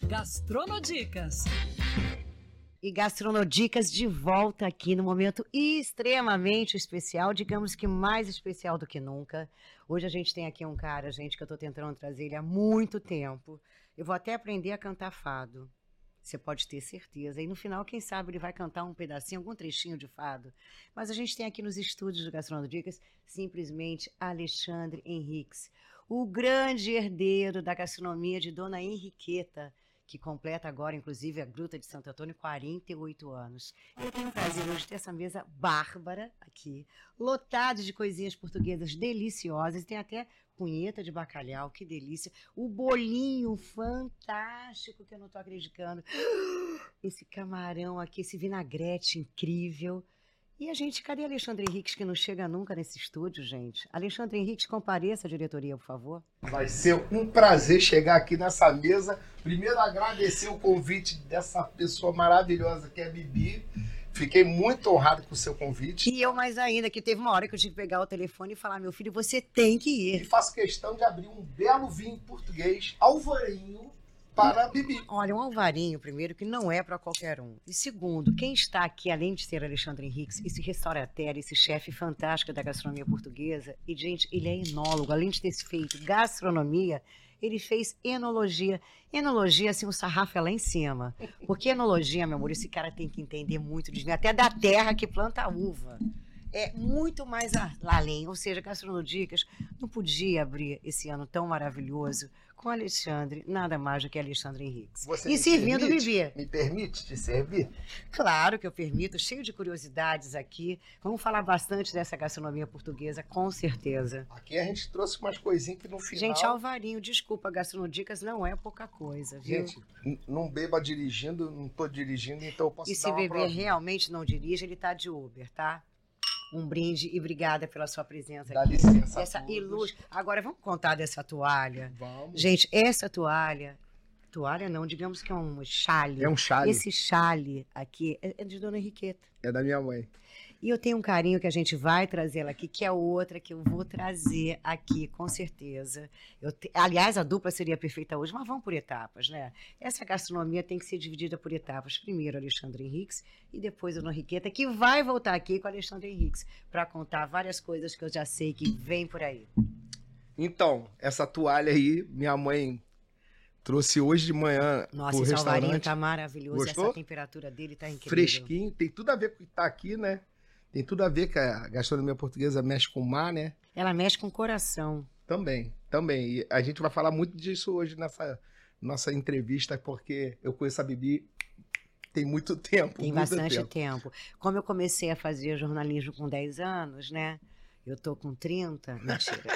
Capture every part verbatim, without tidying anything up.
Gastronodicas. E Gastronodicas de volta aqui no momento extremamente especial, digamos que mais especial do que nunca. Hoje a gente tem aqui um cara, gente, que eu tô tentando trazer ele há muito tempo. Eu vou até aprender a cantar fado. Você pode ter certeza. E no final, quem sabe, ele vai cantar um pedacinho, algum trechinho de fado. Mas a gente tem aqui nos estúdios do Gastronodicas, simplesmente Alexandre Henriques, o grande herdeiro da gastronomia de Dona Henriqueta, que completa agora, inclusive, a Gruta de Santo Antônio, quarenta e oito anos. Eu tenho o prazer hoje de ter essa mesa bárbara aqui, lotada de coisinhas portuguesas deliciosas. Tem até punheta de bacalhau, que delícia. O bolinho fantástico, que eu não estou acreditando. Esse camarão aqui, esse vinagrete incrível. E a gente, cadê Alexandre Henriques, que não chega nunca nesse estúdio, gente? Alexandre Henriques, compareça à diretoria, por favor. Vai ser um prazer chegar aqui nessa mesa. Primeiro, agradecer o convite dessa pessoa maravilhosa que é a Bibi. Fiquei muito honrado com o seu convite. E eu mais ainda, que teve uma hora que eu tive que pegar o telefone e falar, meu filho, você tem que ir. E faço questão de abrir um belo vinho português, Alvarinho, para a Bibi. Olha, um alvarinho, primeiro, que não é para qualquer um. E segundo, quem está aqui, além de ser Alexandre Henriques, esse restaurateur, esse chefe fantástico da gastronomia portuguesa, e, gente, ele é enólogo, além de ter feito gastronomia, ele fez enologia. Enologia, assim, o sarrafo é lá em cima. Porque enologia, meu amor, esse cara tem que entender muito de vinho, até da terra que planta a uva. É muito mais além, ou seja, Gastronodicas não podia abrir esse ano tão maravilhoso com Alexandre, nada mais do que Alexandre Henriques. Você e servindo Bibi. Me permite te servir? Claro que eu permito, cheio de curiosidades aqui. Vamos falar bastante dessa gastronomia portuguesa, com certeza. Aqui a gente trouxe umas coisinhas que no final... Gente, Alvarinho, desculpa, Gastronodicas não é pouca coisa, viu? Gente, não beba dirigindo, não tô dirigindo, então eu posso e dar se uma beber prova. realmente não dirige, ele tá de Uber, tá? Um brinde e obrigada pela sua presença Dá aqui. licença. Essa ilustre. Agora vamos contar dessa toalha. Vamos. Gente, essa toalha, toalha não, digamos que é um chale. É um chale. Esse chale aqui é de Dona Henriqueta. É da minha mãe. E eu tenho um carinho que a gente vai trazer ela aqui, que é outra que eu vou trazer aqui, com certeza. Eu te... Aliás, a dupla seria perfeita hoje, mas vamos por etapas, né? Essa gastronomia tem que ser dividida por etapas. Primeiro, Alexandre Henriques e depois a Dona Henriqueta, que vai voltar aqui com o Alexandre Henriques para contar várias coisas que eu já sei que vem por aí. Então, essa toalha aí, minha mãe trouxe hoje de manhã Nossa, pro esse restaurante. alvarinho tá maravilhoso. Gostou? Essa temperatura dele tá incrível. Fresquinho, tem tudo a ver com o que tá aqui, né? Tem tudo a ver que a gastronomia portuguesa mexe com o mar, né? Ela mexe com o coração. Também, também. E a gente vai falar muito disso hoje nessa nossa entrevista, porque eu conheço a Bibi tem muito tempo. Tem muito bastante tempo. tempo. Como eu comecei a fazer jornalismo com dez anos, né? Eu tô com trinta. Mentira.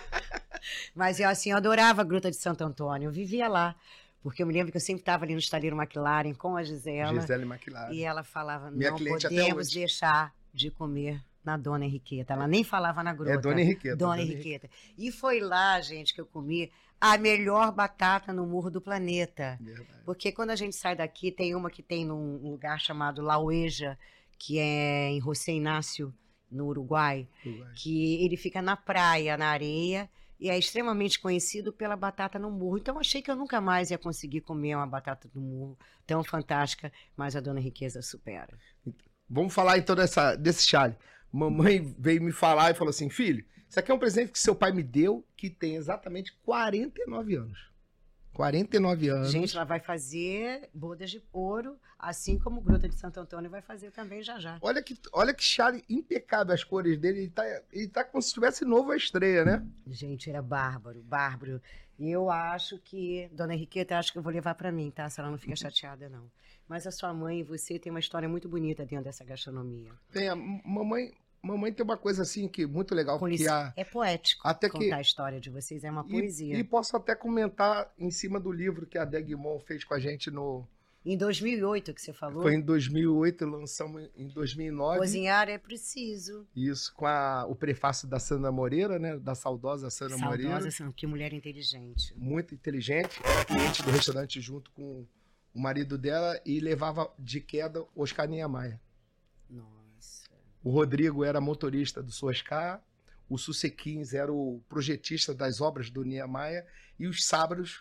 Mas eu, assim, eu adorava a Gruta de Santo Antônio. Eu vivia lá. Porque eu me lembro que eu sempre estava ali no estaleiro McLaren com a Gisela. Gisele McLaren. E ela falava, Minha não cliente até podemos hoje. deixar de comer na Dona Henriqueta. Ela nem falava na Gruta. É Dona Henriqueta. Dona Henriqueta. E foi lá, gente, que eu comi a melhor batata no Morro do Planeta. Verdade. Porque quando a gente sai daqui, tem uma que tem num lugar chamado Laueja, que é em José Inácio, no Uruguai, Uruguai. que ele fica na praia, na areia, e é extremamente conhecido pela batata no murro. Então, achei que eu nunca mais ia conseguir comer uma batata no murro tão fantástica, mas a Dona Henriqueta supera. Vamos falar então dessa, desse chale. Mamãe veio me falar e falou assim, filho, isso aqui é um presente que seu pai me deu, que tem exatamente quarenta e nove anos. quarenta e nove anos. Gente, ela vai fazer bodas de ouro, assim como Gruta de Santo Antônio vai fazer também já já. Olha que, olha que chale impecável as cores dele. Ele tá, ele tá como se tivesse novo a estreia, né? Gente, era bárbaro, bárbaro. E eu acho que, Dona Henriqueta, acho que eu vou levar pra mim, tá? Se ela não fica chateada, não. Mas a sua mãe e você tem uma história muito bonita dentro dessa gastronomia. Tem a mamãe, mamãe tem uma coisa assim que muito legal. Com que licença, a, é poético até contar que, a história de vocês, é uma e, poesia. E posso até comentar em cima do livro que a Degmon fez com a gente no... Em dois mil e oito que você falou? Foi em dois mil e oito, lançamos em dois mil e nove. Cozinhar é preciso. Isso, com a, o prefácio da Sandra Moreira, né? Da saudosa Sandra Saudosa, Moreira. Saudosa, que mulher inteligente. Muito inteligente. Era cliente do restaurante junto com o marido dela e levava de queda Oscar Niemeyer. Nossa. O Rodrigo era motorista do Oscar, o Susequins era o projetista das obras do Niemeyer e os sábados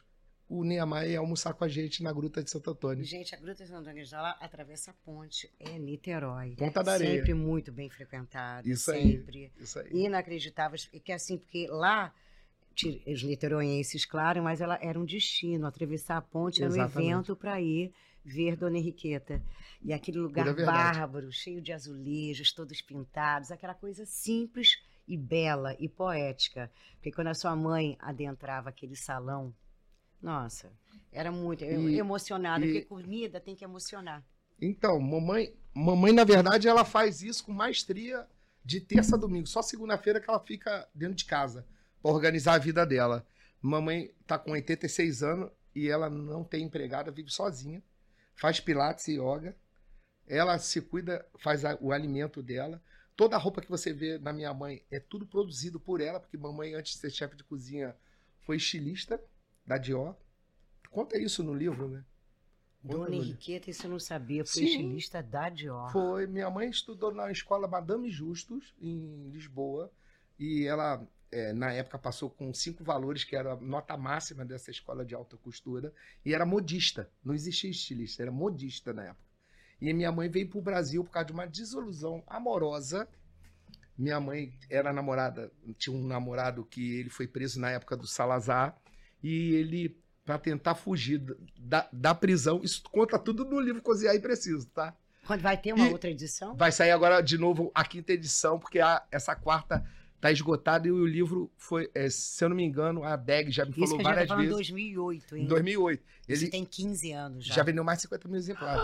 o Niemeyer ia almoçar com a gente na Gruta de Santo Antônio. Gente, a Gruta de Santo Antônio já lá atravessa a ponte, é Niterói. Ponta da Areia. Sempre muito bem frequentado. Isso sempre. aí. Isso aí. Inacreditável. E que assim, porque lá, os niteroenses, claro, mas ela era um destino. Atravessar a ponte era um Exatamente. evento para ir ver Dona Henriqueta. E aquele lugar Pura verdade. bárbaro, cheio de azulejos, todos pintados, aquela coisa simples e bela e poética. Porque quando a sua mãe adentrava aquele salão, nossa, era muito E- emocionada, e- porque comida tem que emocionar. Então, mamãe, mamãe, na verdade, ela faz isso com maestria de terça a domingo. Só segunda-feira que ela fica dentro de casa para organizar a vida dela. Mamãe tá com oitenta e seis anos e ela não tem empregada, vive sozinha. Faz pilates e yoga. Ela se cuida, faz a- o alimento dela. Toda a roupa que você vê na minha mãe é tudo produzido por ela, porque mamãe, antes de ser chefe de cozinha, foi estilista da Dior. Conta isso no livro, né? Conta Dona no livro. Henriqueta, isso eu não sabia, foi Sim. estilista da Dior. Foi. Minha mãe estudou na escola Madame Justus, em Lisboa, e ela, é, na época, passou com cinco valores, que era a nota máxima dessa escola de alta costura, e era modista. Não existia estilista, era modista na época. E minha mãe veio para o Brasil por causa de uma desilusão amorosa. Minha mãe era namorada, tinha um namorado que ele foi preso na época do Salazar, e ele, para tentar fugir da, da prisão, isso conta tudo no livro Cozinhar e Preciso, tá? Quando vai ter uma E- outra edição? Vai sair agora de novo a quinta edição, porque a- essa quarta tá esgotada e o livro foi, é, se eu não me engano, a D E G já me Isso falou que a gente tá várias falando em vezes. dois mil e oito, hein? Em dois mil e oito. Isso Ele tem quinze anos já. já vendeu mais de cinquenta mil exemplares.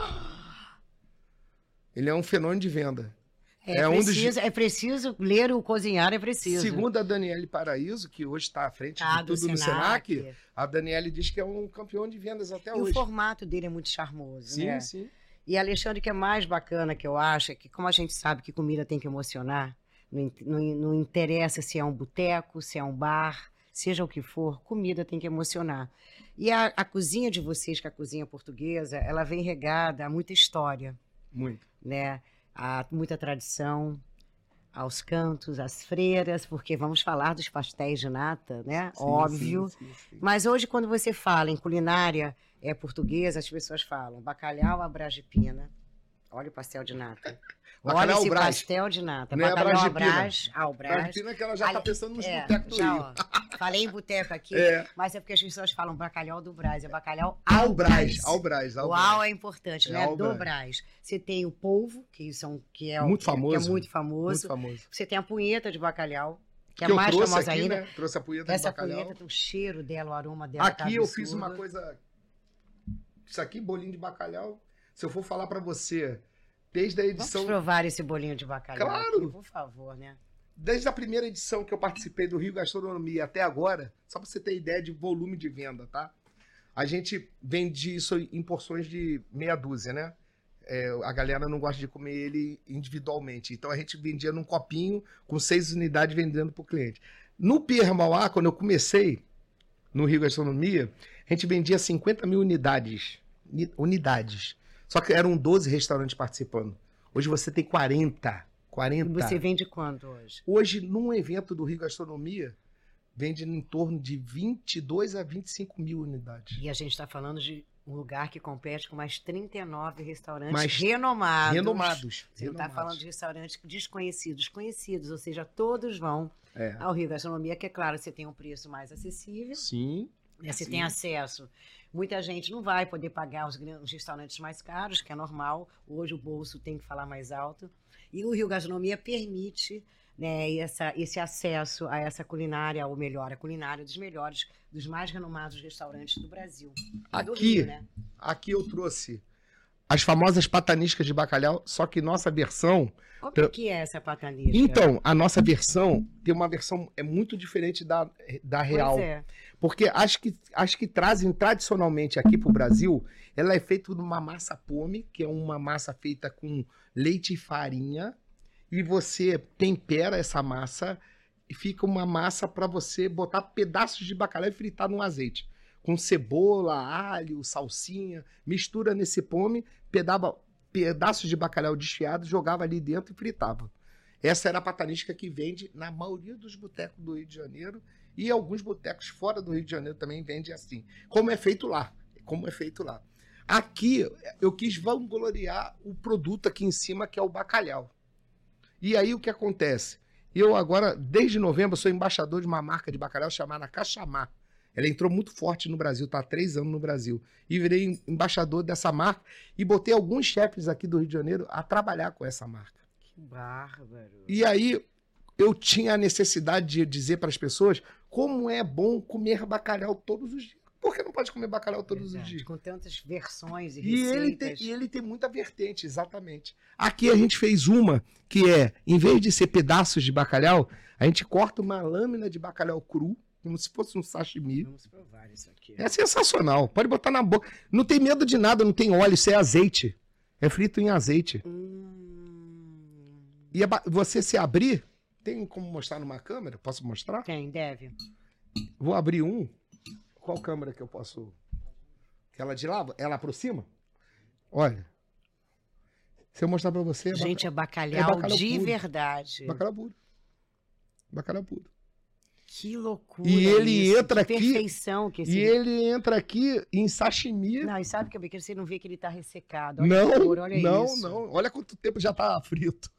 Ele é um fenômeno de venda. É, é um dos- preciso, é preciso ler o Cozinhar, é preciso. Segundo a Daniele Paraíso, que hoje está à frente Tá, de do tudo no Senac. Senac, a Daniele diz que é um campeão de vendas até E hoje. o formato dele é muito charmoso, Sim, né? sim. E, Alexandre, o que é mais bacana que eu acho é que, como a gente sabe que comida tem que emocionar, não, in- não in- não interessa se é um boteco, se é um bar, seja o que for, comida tem que emocionar. E a, a cozinha de vocês, que é a cozinha portuguesa, ela vem regada a muita história, Muito. né? Há muita tradição, aos cantos, às freiras, porque vamos falar dos pastéis de nata, né? Sim, Óbvio. sim, sim, sim. Mas hoje, quando você fala em culinária é, portuguesa, as pessoas falam bacalhau à Brás de Pina. Olha o pastel de nata. Olha Bacalhau esse Brás. pastel de nata. Não é Bacalhau Brás à de Pina. Brás, ao Brás. Argentina que ela já tá Ali- pensando nos é, botecos do já, Rio. ó, falei em boteco aqui, É. mas é porque as pessoas falam bacalhau do Brás. É bacalhau Ao ao Brás, Brás. ao Brás, ao O Brás. ao é importante, É né? ao Do Brás. Brás. Você tem o polvo, que, são, que, é, o- Muito que é- que famoso. é muito famoso. Muito famoso. Você tem a punheta de bacalhau, que, Que é eu mais trouxe famosa aqui, ainda. né? Trouxe a punheta Essa de bacalhau. punheta tem o cheiro dela, o aroma dela. tá Aqui eu fiz absurdo. uma coisa. Isso aqui, bolinho de bacalhau. Se eu for falar pra você, desde a Vamos edição. provar esse bolinho de bacalhau Claro. aqui, por favor, né? Desde a primeira edição que eu participei do Rio Gastronomia até agora, só pra você ter ideia de volume de venda, tá? A gente vende isso em porções de meia dúzia, né? É, a galera não gosta de comer ele individualmente. Então a gente vendia num copinho com seis unidades vendendo pro cliente. No Pierre Mauá, quando eu comecei no Rio Gastronomia, a gente vendia cinquenta mil unidades. Uni- Unidades. Só que eram doze restaurantes participando. Hoje você tem quarenta. E quarenta. você vende quanto hoje? Hoje, num evento do Rio Gastronomia, vende em torno de vinte e dois a vinte e cinco mil unidades. E a gente está falando de um lugar que compete com mais trinta e nove restaurantes Mais renomados. Renomados. Você não está renomados. falando de restaurantes desconhecidos, conhecidos, ou seja, todos vão É. ao Rio Gastronomia, que é claro, você tem um preço mais acessível, Sim. né? Você Sim. tem acesso. Muita gente não vai poder pagar os, gran- os restaurantes mais caros, que é normal. Hoje o bolso tem que falar mais alto. E o Rio Gastronomia permite, né, essa, esse acesso a essa culinária, ou melhor, a culinária dos melhores, dos mais renomados restaurantes do Brasil. E do Aqui, Rio, né? aqui eu trouxe as famosas pataniscas de bacalhau, só que nossa versão... O que, que é essa patanisca? Então, a nossa versão tem uma versão é muito diferente da, da real. Pois é. Porque as que, as que trazem tradicionalmente aqui para o Brasil, ela é feita numa massa pome, que é uma massa feita com leite e farinha, e você tempera essa massa e fica uma massa para você botar pedaços de bacalhau e fritar no azeite. Com cebola, alho, salsinha, mistura nesse pome, pedava, pedaços de bacalhau desfiado, jogava ali dentro e fritava. Essa era a patanisca que vende na maioria dos botecos do Rio de Janeiro E alguns botecos fora do Rio de Janeiro também vendem assim. Como é feito lá. Como é feito lá. Aqui, eu quis vangloriar o produto aqui em cima, que é o bacalhau. E aí, o que acontece? Eu agora, desde novembro, sou embaixador de uma marca de bacalhau chamada Cachamar. Ela entrou muito forte no Brasil, está há três anos no Brasil. E virei embaixador dessa marca e botei alguns chefes aqui do Rio de Janeiro a trabalhar com essa marca. Que bárbaro. E aí, eu tinha a necessidade de dizer para as pessoas como é bom comer bacalhau todos os dias. Por que não pode comer bacalhau todos Verdade, os dias? Com tantas versões e, E receitas. ele, tem, e ele tem muita vertente, exatamente. Aqui a gente fez uma que é, em vez de ser pedaços de bacalhau, a gente corta uma lâmina de bacalhau cru, como se fosse um sashimi. Vamos provar isso aqui. É sensacional. Pode botar na boca. Não tem medo de nada, não tem óleo, isso é azeite. É frito em azeite. Hum... E a, você se abrir, tem como mostrar numa câmera? Posso mostrar? Tem, deve. Vou abrir um. Qual câmera que eu posso... Aquela de lá? Ela aproxima? Olha. Se eu mostrar pra você... É Gente, bacalhau, é bacalhau, é bacalhau de puro. verdade. Bacalhau puro. Bacalhau puro. Que loucura. E ele isso. entra que aqui... perfeição que esse... E ele entra aqui em sashimi. Não, e sabe que eu vi que você não vê que ele tá ressecado. Olha Não, que cor, olha não, isso. não. Olha quanto tempo já tá frito.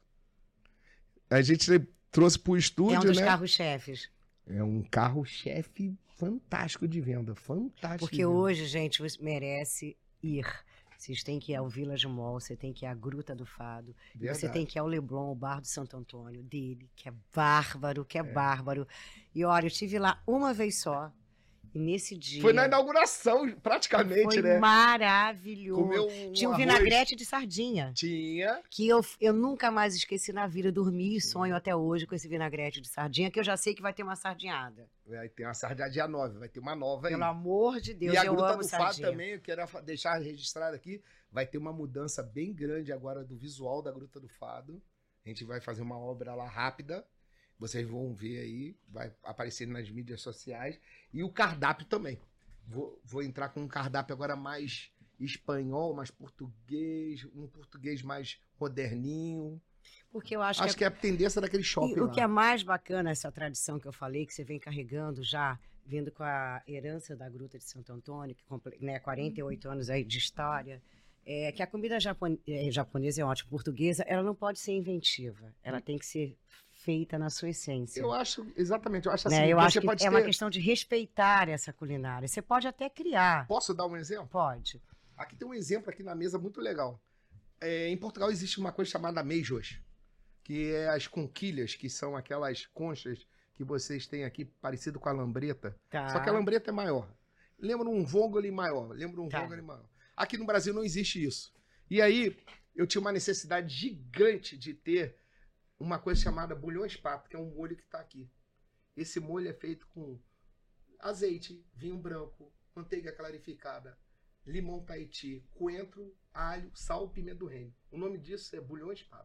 A gente trouxe pro estúdio, É um dos né? carros-chefes. É um carro-chefe fantástico de venda. Fantástico. Porque de venda. hoje, gente, você merece ir. Vocês têm que ir ao Village Mall, você tem que ir à Gruta do Fado, Verdade. você tem que ir ao Leblon, o Bar do Santo Antônio, dele, que é bárbaro, que é, é bárbaro. E olha, eu estive lá uma vez só, e nesse dia... Foi na inauguração, praticamente, foi né? maravilhoso. Comeu um Tinha um arroz. vinagrete de sardinha. Tinha. Que eu, eu nunca mais esqueci na vida, dormi e sonho até hoje com esse vinagrete de sardinha, que eu já sei que vai ter uma sardinhada. Vai ter uma sardinha dia nove, vai ter uma nova aí. Pelo amor de Deus, e a eu Gruta amo do Fado sardinha. também, eu quero deixar registrado aqui, vai ter uma mudança bem grande agora do visual da Gruta do Fado. A gente vai fazer uma obra lá rápida, vocês vão ver aí, vai aparecer nas mídias sociais. E o cardápio também. Vou, vou entrar com um cardápio agora mais espanhol, mais português, um português mais moderninho. Porque eu acho, Acho que, que é a tendência daquele shopping e o lá. que é mais bacana, essa tradição que eu falei, que você vem carregando já, vindo com a herança da Gruta de Santo Antônio, que comple- né, quarenta e oito anos aí de história, é que a comida japone- é, japonesa é ótima, portuguesa, ela não pode ser inventiva, ela tem que ser feita na sua essência. Eu acho, exatamente, eu acho assim, Né? Eu você acho que pode é ter... uma questão de respeitar essa culinária. Você pode até criar. Posso dar um exemplo? Pode. Aqui tem um exemplo aqui na mesa muito legal. É, em Portugal existe uma coisa chamada ameijoas, que é as conquilhas, que são aquelas conchas que vocês têm aqui, parecido com a lambreta. Tá. Só que a lambreta é maior. Lembra um vongole maior. Lembra um Tá. vongole maior. Aqui no Brasil não existe isso. E aí, eu tinha uma necessidade gigante de ter uma coisa chamada bulhão espato, que é um molho que está aqui. Esse molho é feito com azeite, vinho branco, manteiga clarificada, limão Tahiti, coentro, alho, sal, pimenta do reino. O nome disso é bulhão espato.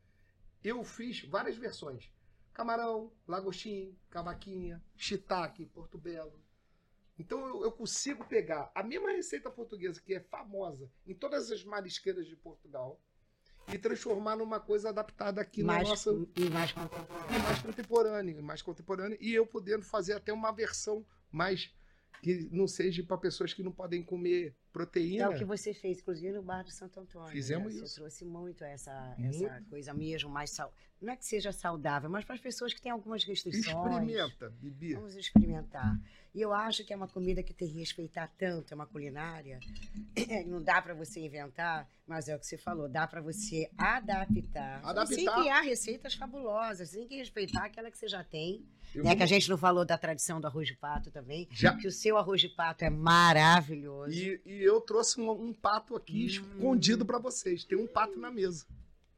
Eu fiz várias versões. Camarão, lagostim, cavaquinha, shiitake, porto belo. Então eu, eu consigo pegar a mesma receita portuguesa, que é famosa em todas as marisqueiras de Portugal, e transformar numa coisa adaptada aqui mais, na nossa... E mais contemporânea. E mais contemporânea, mais contemporânea. E eu podendo fazer até uma versão mais... que não seja para pessoas que não podem comer proteína. É o que você fez, inclusive no Bar do Santo Antônio. Fizemos né? isso. Você trouxe muito essa, Muito. essa coisa mesmo, mais sal... não é que seja saudável, mas para as pessoas que têm algumas restrições. Experimenta, Bibi. Vamos experimentar. E eu acho que é uma comida que tem que respeitar tanto, é uma culinária. Não dá para você inventar, mas é o que você falou, dá para você adaptar. Adaptar. Sem criar receitas fabulosas, sem que respeitar aquela que você já tem. Eu Né? vou- Que a gente não falou da tradição do arroz de pato também. Já- Que o seu arroz de pato é maravilhoso. E, e eu trouxe um, um pato aqui Hum. escondido para vocês. Tem um pato na mesa.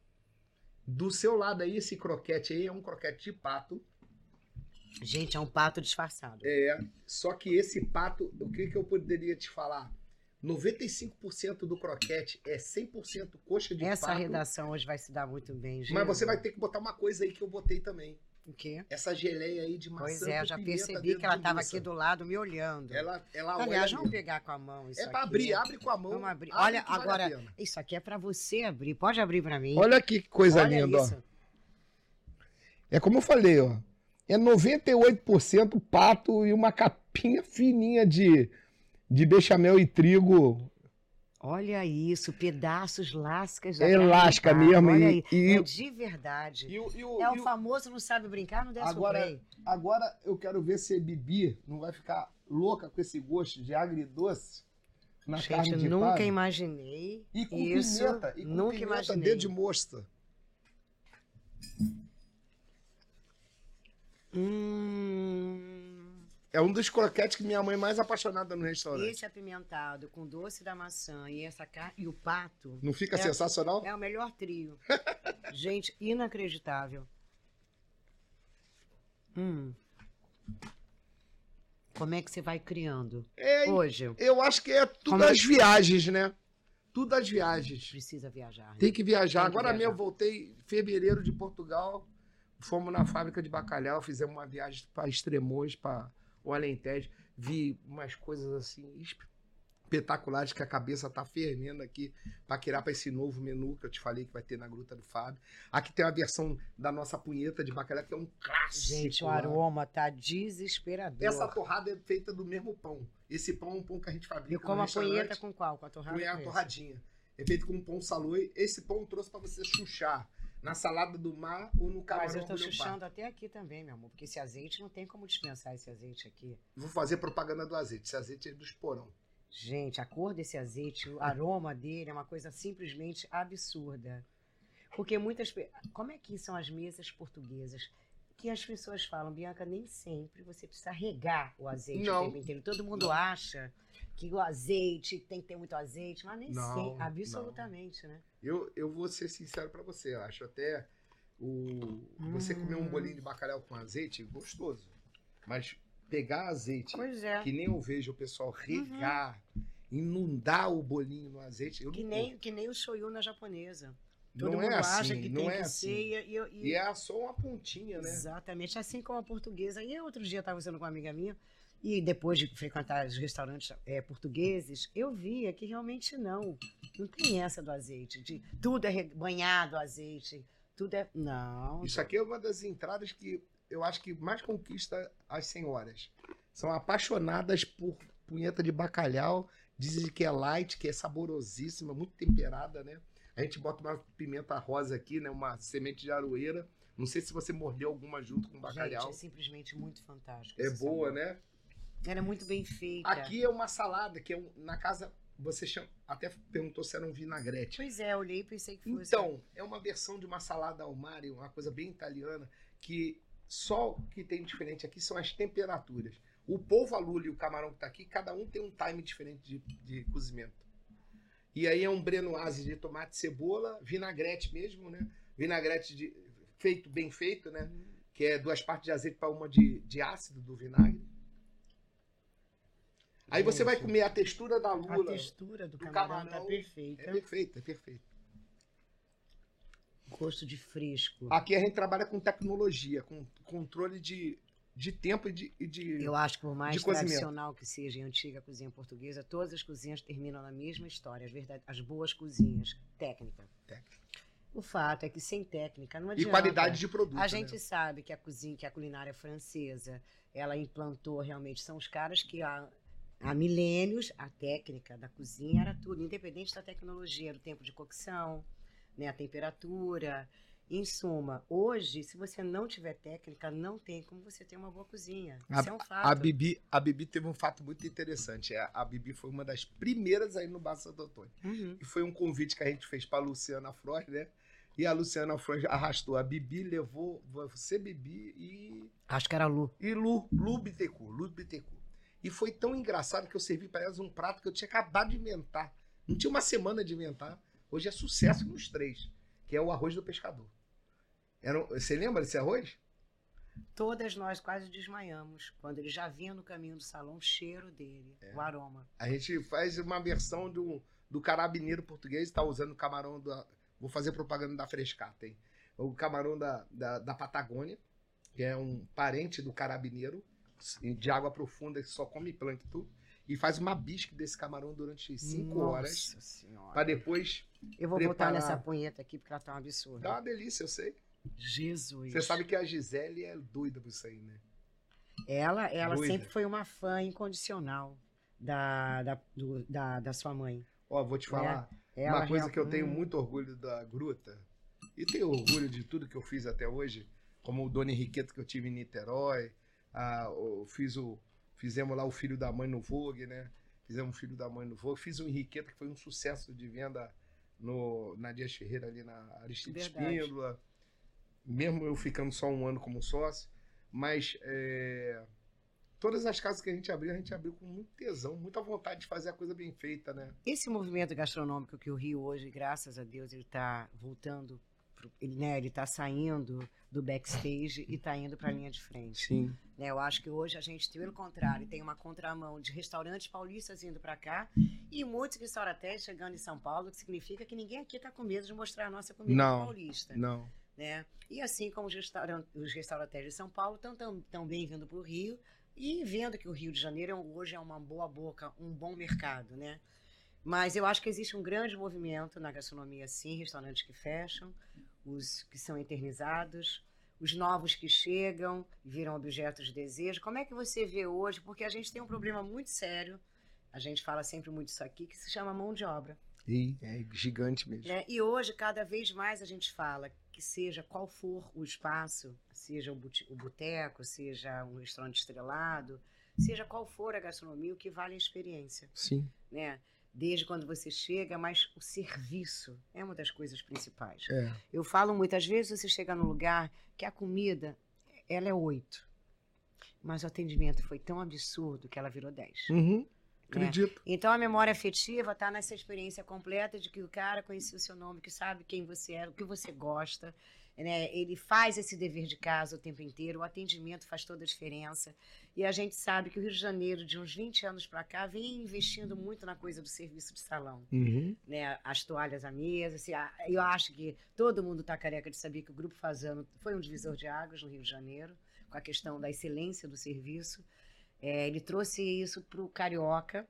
Do seu lado aí, esse croquete aí é um croquete de pato. Gente, é um pato disfarçado. É, só que esse pato, o que, que eu poderia te falar? noventa e cinco por cento do croquete é cem por cento coxa de Essa pato. redação hoje vai se dar muito bem, gente. Mas você vai ter que botar uma coisa aí que eu botei também. O quê? Essa geleia aí de maçã Pois é, com eu já pimenta percebi dentro que ela de estava mousse. aqui do lado me olhando. Ela, ela Aliás, olha vamos mesmo. pegar com a mão isso É pra aqui. abrir, abre com a mão. Vamos abrir. Abre Olha, que vale a agora, pena. isso aqui é para você abrir. Pode abrir para mim. Olha que coisa Olha linda, ó. isso. É como eu falei, ó. é noventa e oito por cento pato e uma capinha fininha de, de bechamel e trigo. Olha isso, pedaços, lascas da É carne de lasca pato. mesmo. Olha E, aí, e, é de verdade. e o- e o- É o e o- famoso não sabe brincar, não desce o agora, play. agora eu quero ver se a Bibi não vai ficar louca com esse gosto de agridoce na carne Gente, de eu nunca pato. imaginei E com isso. pimenta, e com nunca pimenta imaginei. dedo de moça. Hum, É um dos croquetes que minha mãe é mais apaixonada no restaurante. esse apimentado com doce da maçã e essa carne e o pato Não fica É- sensacional? é o melhor trio. Gente, inacreditável. Hum. Como é que você vai criando? É, Hoje, eu acho que é tudo Como é as viagens, né? Tudo as viagens. precisa viajar. né? Tem que viajar. Tem que Agora viajar. mesmo eu voltei em fevereiro de Portugal. Fomos na fábrica de bacalhau, fizemos uma viagem para Estremoz, para o Alentejo. Vi umas coisas assim espetaculares que a cabeça tá fervendo aqui para criar para esse novo menu que eu te falei que vai ter na Gruta do Fábio. Aqui tem a versão da nossa punheta de bacalhau, que é um clássico. Gente, o lá. aroma tá desesperador. Essa torrada é feita do mesmo pão. Esse pão é um pão que a gente fabrica Eu como no a punheta restaurante. com qual? Com a torrada? Não é a com esse? torradinha. É feito com um pão saloi. Esse pão eu trouxe para você chuchar na salada do mar ou no camarão Mas eu tô ao leopardo. chuchando até aqui também, meu amor. Porque esse azeite não tem como dispensar esse azeite aqui. Vou fazer propaganda do azeite. Esse azeite é do esporão. Gente, a cor desse azeite, o aroma dele é uma coisa simplesmente absurda. Porque muitas pe- como é que são as mesas portuguesas? Que as pessoas falam, Bianca, nem sempre você precisa regar o azeite Não. o tempo inteiro. Todo mundo Não. acha que o azeite tem que ter muito azeite, mas nem Não, sempre, absolutamente, né? Eu, eu vou ser sincero para você. Eu acho até o você comer um Hum. bolinho de bacalhau com azeite gostoso. Mas pegar azeite, Pois é. que nem eu vejo o pessoal regar, inundar o bolinho no azeite, eu Que não nem, que nem o shoyu na japonesa. Não Todo é mundo acha assim, que não tem é que assim. ser. E, eu- e- E é só uma pontinha, né? Exatamente, assim como a portuguesa. E eu, outro dia estava sendo com uma amiga minha, e depois de frequentar os restaurantes eh, portugueses, eu via que realmente não. Não tem essa do azeite, de tudo é re- banhado a azeite, tudo é. Não. Isso aqui é uma das entradas que eu acho que mais conquista as senhoras. São apaixonadas por punheta de bacalhau, dizem que é light, que é saborosíssima, muito temperada, né? A gente bota uma pimenta rosa aqui, né? Uma semente de aroeira. Não sei se você mordeu alguma junto com o bacalhau. Gente, é simplesmente muito fantástico. É esse boa, sabor. né? Ela é muito bem feita. Aqui é uma salada, que é um- na casa, você chama, até perguntou se era um vinagrete. Pois é, eu olhei e pensei que fosse. Então, é uma versão de uma salada ao mare, uma coisa bem italiana, que só o que tem diferente aqui são as temperaturas. O polvo à lula e o camarão que está aqui, cada um tem um time diferente de, de cozimento. E aí é um brenoise de tomate e cebola, vinagrete mesmo, né? Vinagrete de, feito, bem feito, né? Hum. Que é duas partes de azeite para uma de, de ácido do vinagre. Aí você vai Gente, comer a textura da A lula. textura do do camarão, camarão tá perfeita. É perfeito, é perfeito. Gosto de fresco. Aqui a gente trabalha com tecnologia, com controle de, de tempo e de, e de- Eu acho que por mais de cozimento. tradicional que seja a antiga cozinha portuguesa, todas as cozinhas terminam na mesma história, as, verdade, as boas cozinhas, técnica. Técnica. O fato é que sem técnica não e adianta. qualidade de produto. A gente né? sabe que a cozinha, que a culinária francesa, ela implantou realmente, são os caras que há, há milênios, a técnica da cozinha era tudo, independente da tecnologia, do tempo de cocção, né, a temperatura. Em suma, hoje, se você não tiver técnica, não tem como você ter uma boa cozinha. Isso é um fato. A Bibi, a Bibi teve um fato muito interessante. A, a Bibi foi uma das primeiras aí no Bar Santo Antônio. Uhum. E foi um convite que a gente fez para a Luciana Frois, né? E a Luciana Frois arrastou. A Bibi levou você, Bibi e, Acho que era Lu. e Lu, Lu Bittencourt, Lu Bittencourt. E foi tão engraçado que eu servi para elas um prato que eu tinha acabado de inventar. Não tinha uma semana de inventar. Hoje é sucesso nos três, que é o arroz do pescador. Era, um- você lembra desse arroz? Todas nós quase desmaiamos quando ele já vinha no caminho do salão, o cheiro dele, É. o aroma. A gente faz uma versão do, do carabineiro português, está usando o camarão da. Vou fazer propaganda da Frescata, hein? O camarão da, da, da Patagônia, que é um parente do carabineiro, de água profunda, que só come plâncton, e faz uma bisque desse camarão durante cinco horas, Nossa Senhora. para depois Eu vou preparar. voltar nessa punheta aqui porque ela tá um absurdo. dar uma delícia, eu sei. Jesus. Você sabe que a Gisele é doida por isso aí, né? Ela, ela Doida. sempre foi uma fã incondicional da, da, do- da, da sua mãe. Ó, vou te falar, Ela uma coisa real- que eu tenho Hum, muito orgulho da Gruta, e tenho orgulho de tudo que eu fiz até hoje, como o Dona Henriqueta que eu tive em Niterói, a, eu fiz o, fizemos lá o Filho da Mãe no Vogue, né? Fizemos o Filho da Mãe no Vogue, fiz o Henriqueta, que foi um sucesso de venda no, na Dias Ferreira, ali na Aristide Verdade. Espíndola, mesmo eu ficando só um ano como sócio, mas é, todas as casas que a gente abriu, a gente abriu com muito tesão, muita vontade de fazer a coisa bem feita, né? Esse movimento gastronômico que o Rio hoje, graças a Deus, ele está voltando, pro- ele, né, ele está saindo do backstage e está indo para a linha de frente. Sim. Né, eu acho que hoje a gente, pelo contrário, tem uma contramão de restaurantes paulistas indo para cá e muitos restaurantes chegando em São Paulo, que significa que ninguém aqui está com medo de mostrar a nossa comida Não. paulista. Não. Né? E assim como os, restauran os restaurantes de São Paulo estão tão, tão bem vindo para o Rio e vendo que o Rio de Janeiro é um- hoje é uma boa boca, um bom mercado, né? Mas eu acho que existe um grande movimento na gastronomia, sim, restaurantes que fecham, os que são eternizados, os novos que chegam, viram objetos de desejo. Como é que você vê hoje? Porque a gente tem um problema muito sério, a gente fala sempre muito isso aqui, que se chama mão de obra. E é gigante mesmo. Né? E hoje, cada vez mais a gente fala que seja qual for o espaço, seja o bute- o boteco, seja um restaurante estrelado, seja qual for a gastronomia, o que vale é a experiência, Sim. né? Desde quando você chega, mas o serviço é uma das coisas principais. É. Eu falo muitas vezes, você chega num lugar que a comida, ela é oito, mas o atendimento foi tão absurdo que ela virou dez. Uhum. Acredito. Então a memória afetiva está nessa experiência completa de que o cara conhecia o seu nome, que sabe quem você é, o que você gosta, né? Ele faz esse dever de casa o tempo inteiro, o atendimento faz toda a diferença. E a gente sabe que o Rio de Janeiro, de uns vinte anos para cá, vem investindo muito na coisa do serviço de salão. Uhum. Né, as toalhas à mesa. Assim, a- eu acho que todo mundo está careca de saber que o Grupo Fazano foi um divisor de águas no Rio de Janeiro, com a questão da excelência do serviço. É, ele trouxe isso para o carioca.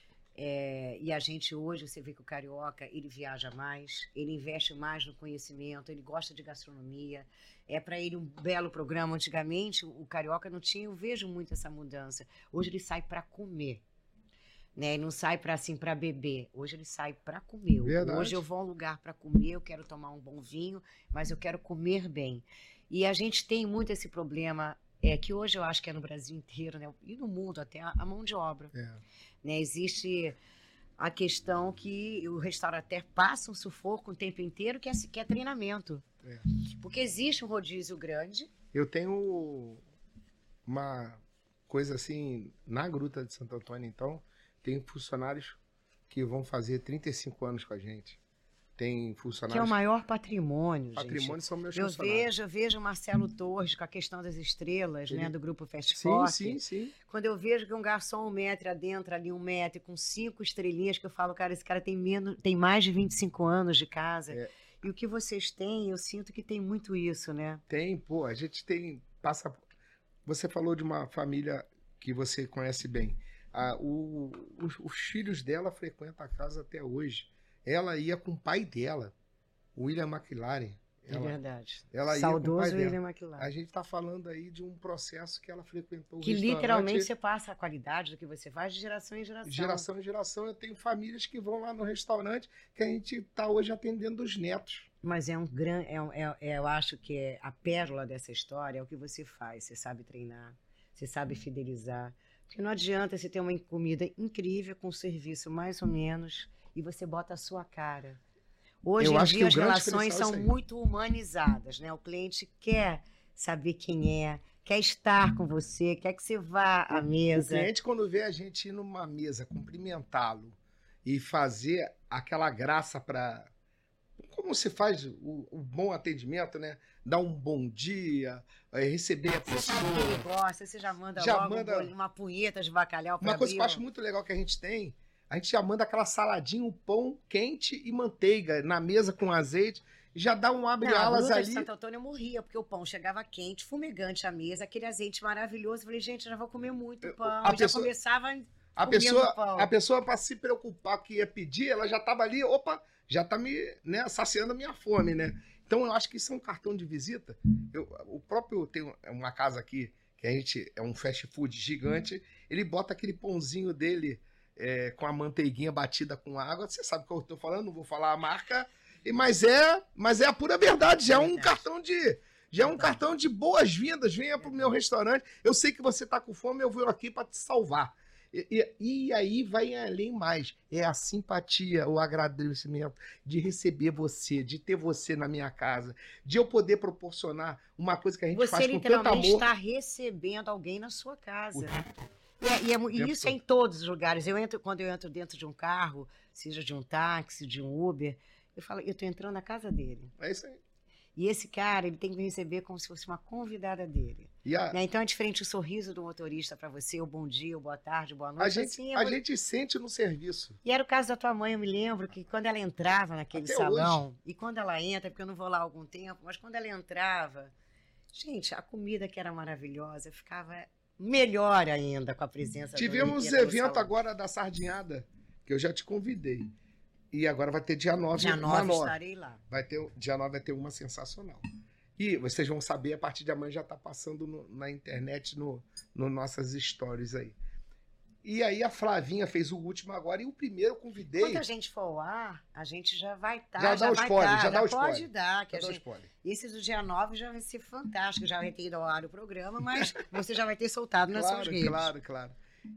É, e a gente hoje, você vê que o carioca, ele viaja mais, ele investe mais no conhecimento, ele gosta de gastronomia, é para ele um belo programa. Antigamente, o carioca não tinha, eu vejo muito essa mudança. Hoje ele sai para comer, né? Ele não sai para assim, para beber. Hoje ele sai para comer. Verdade. Hoje eu vou a um lugar para comer, eu quero tomar um bom vinho, mas eu quero comer bem. E a gente tem muito esse problema, é que hoje eu acho que é no Brasil inteiro, né? E no mundo até, a, a mão de obra. É. Né? Existe a questão que o restaurateur passa um sufoco o tempo inteiro, que é, que é treinamento. É. Porque existe um rodízio grande. Eu tenho uma coisa assim, na Gruta de Santo Antônio, então, tem funcionários que vão fazer trinta e cinco anos com a gente. Tem Que é funcionários... o maior patrimônio, patrimônio gente. são meus Eu funcionários. vejo, eu vejo o Marcelo Torres com a questão das estrelas, Ele- né, do grupo Fast Sim, Food. sim, sim. Quando eu vejo que um garçom um metro adentra ali, um metro, com cinco estrelinhas, que eu falo, cara, esse cara tem, menos, tem mais de vinte e cinco anos de casa. É. E o que vocês têm, eu sinto que tem muito isso, né? Tem, pô, a gente tem, passa, você falou de uma família que você conhece bem, ah, o- os, os filhos dela frequentam a casa até hoje, ela ia com o pai dela, o William McLaren, É ela, verdade. ela ia com o pai Saudoso dela. William McLaren. A gente tá falando aí de um processo que ela frequentou o Que restaurante, literalmente você passa a qualidade do que você faz de geração em geração. geração em geração. Eu tenho famílias que vão lá no restaurante que a gente tá hoje atendendo os netos. Mas é um grande. É, um- é- é- eu acho que é a pérola dessa história é o que você faz. Você sabe treinar, você sabe fidelizar. Porque não adianta você ter uma comida incrível com um serviço mais ou menos e você bota a sua cara. Hoje Eu em acho que dia o as grande relações diferencial é são isso aí. muito humanizadas, né? O cliente quer saber quem é, quer estar com você, quer que você vá à O mesa. cliente, quando vê a gente ir numa mesa, cumprimentá-lo e fazer aquela graça para. Como se faz o, o bom atendimento, né? Dar um bom dia, eh, receber a Você sabe que ele pessoa. gosta, você já manda Já logo um manda- bolinho, uma punheta de bacalhau para Uma coisa abrir. que eu acho ó. muito legal que a gente tem, a gente já manda aquela saladinha, um pão quente e manteiga na mesa com azeite, e já dá um Não, a abre-alas Gruta de ali. Santo Antônio morria, porque o pão chegava quente, fumegante à mesa, aquele azeite maravilhoso. Eu falei, gente, eu já vou comer muito pão. a Eu pessoa- já começava A comendo pessoa, pão. a pessoa para se preocupar com o que ia pedir, ela já estava ali, opa, já tá me, né, saciando a minha fome, né? Então eu acho que isso é um cartão de visita. Eu, o próprio tem uma casa aqui que a gente é um fast food gigante, ele bota aquele pãozinho dele é, com a manteiguinha batida com água. Você sabe o que eu estou falando, não vou falar a marca, e, mas é, mas é a pura verdade. Já é um cartão de, já é um cartão de boas-vindas. Venha para o meu restaurante. Eu sei que você está com fome, eu vou aqui para te salvar. E, e, e aí vai além mais. É a simpatia, o agradecimento de receber você, de ter você na minha casa, de eu poder proporcionar uma coisa que a gente você faz com tanto amor. Você literalmente está recebendo alguém na sua casa. E, é, e, é, e isso é em todos os lugares. Eu entro, quando eu entro dentro de um carro, seja de um táxi, de um Uber, eu falo, eu estou entrando na casa dele. É isso aí. E esse cara, ele tem que me receber como se fosse uma convidada dele. A... Né? Então é diferente o sorriso do motorista para você, o bom dia, o boa tarde, boa noite. A gente, assim, a vou... gente sente no serviço. E era o caso da tua mãe, eu me lembro que quando ela entrava naquele Até salão, hoje. e quando ela entra, porque eu não vou lá há algum tempo, mas quando ela entrava, gente, a comida que era maravilhosa, ficava melhor ainda com a presença Tivemos do evento agora da Sardinhada, que eu já te convidei. E agora vai ter dia nove. Dia nove estarei lá. Vai ter, dia nove vai ter uma sensacional. E vocês vão saber, a partir de amanhã já está passando no, na internet, no, no nossas stories aí. E aí a Flavinha fez o último agora e o primeiro eu convidei... Quando a gente for ao ar, a gente já vai estar... Já, já dá o spoiler, tá, já, já dá o spoiler. Pode dar. Que já a dá gente, o spoiler. Esse do dia nove já vai ser fantástico, já vai ter ido ao ar o programa, mas você já vai ter soltado nas claro, suas redes. Claro, claro.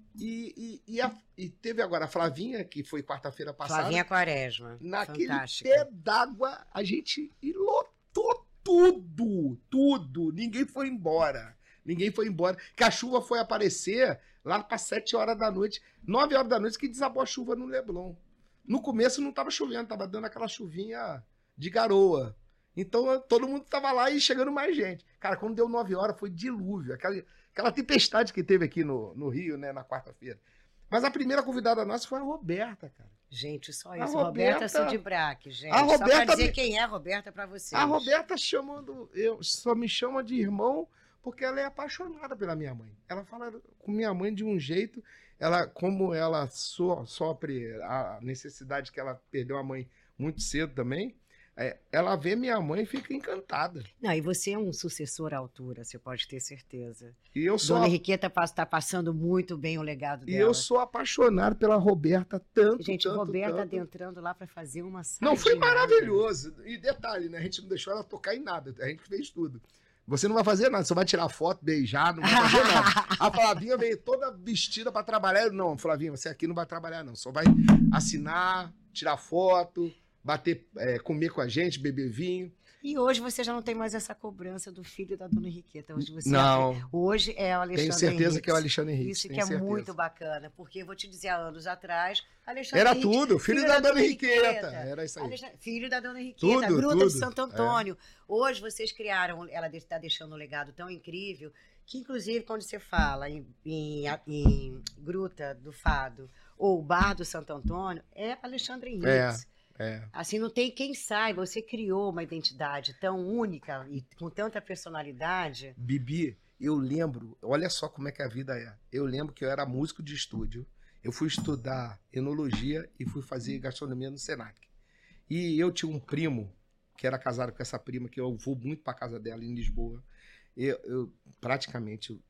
E, e, e, a, e teve agora a Flavinha, que foi quarta-feira passada. Flavinha Quaresma. Naquele Fantástica. pé d'água, a gente lotou tudo, tudo. Ninguém foi embora. Ninguém foi embora. Que a chuva foi aparecer lá para sete horas da noite. nove horas da noite que desabou a chuva no Leblon. No começo não estava chovendo, estava dando aquela chuvinha de garoa. Então todo mundo estava lá e chegando mais gente. Cara, quando deu nove horas foi dilúvio. Aquela, aquela tempestade que teve aqui no, no Rio, né, na quarta-feira. Mas a primeira convidada nossa foi a Roberta, cara. Gente, só A isso. Roberta- Roberta Sudibrac, gente. A Só Roberta pra dizer me- quem é a Roberta pra vocês. A Roberta chamando, eu só me chama de irmão porque ela é apaixonada pela minha mãe. Ela fala com minha mãe de um jeito, ela, como ela so, sofre a necessidade que ela perdeu a mãe muito cedo também, é, ela vê minha mãe e fica encantada. Não, e você é um sucessor à altura, você pode ter certeza. E eu sou, Dona a- Henriqueta está passando muito bem o legado e dela. eu sou apaixonado pela Roberta tanto, Gente, tanto, Roberta tanto. adentrando lá para fazer uma Não, foi sardinhada. maravilhoso. E detalhe, né? A gente não deixou ela tocar em nada. A gente fez tudo. Você não vai fazer nada. Você vai tirar foto, beijar, não vai fazer nada. A Flavinha veio toda vestida para trabalhar. Eu, não, Flavinha, você aqui não vai trabalhar, não. Só vai assinar, tirar foto, bater, é, comer com a gente, beber vinho. E hoje você já não tem mais essa cobrança do filho da Dona Henriqueta. Hoje você Não. Hoje é o Alexandre Tenho certeza Henriques. que é o Alexandre Henrique. Isso que é muito bacana, porque eu vou te dizer, há anos atrás, Alexandre Era Henriques, tudo, filho, da, Dona Henriqueta. Era isso aí. Alexandre- filho da Dona Henriqueta, Tudo, Gruta tudo. de Santo Antônio. Hoje vocês criaram, ela está deixando um legado tão incrível, que inclusive quando você fala em, em, em Gruta do Fado ou Bar do Santo Antônio, é Alexandre Henriques. É. Assim, não tem quem saiba, você criou uma identidade tão única e com tanta personalidade. Bibi, eu lembro, olha só como é que a vida é. Eu lembro que eu era músico de estúdio, eu fui estudar enologia e fui fazer gastronomia no Senac. E eu tinha um primo, que era casado com essa prima, que eu vou muito para casa dela em Lisboa. Eu, eu praticamente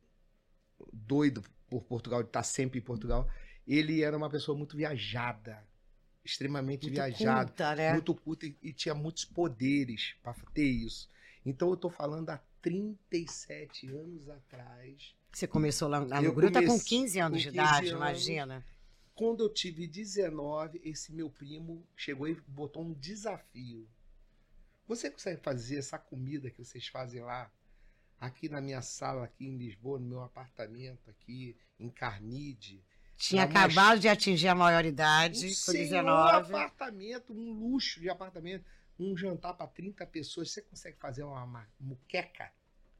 doido por Portugal, de estar sempre em Portugal. Ele era uma pessoa muito viajada, extremamente Muito viajado, culta, né? muito culto e, e tinha muitos poderes para ter isso. Então eu tô falando há trinta e sete anos atrás. Você começou lá, lá no Eu Gruta com comecei quinze anos com de quinze idade, anos. imagina. Quando eu tive dezenove, esse meu primo chegou e botou um desafio. Você consegue fazer essa comida que vocês fazem lá, aqui na minha sala, aqui em Lisboa, no meu apartamento, aqui em Carnide? Tinha Era uma acabado de atingir a maioridade, Um com senhor dezenove. apartamento, um luxo de apartamento, um jantar para trinta pessoas. Você consegue fazer uma ma- muqueca?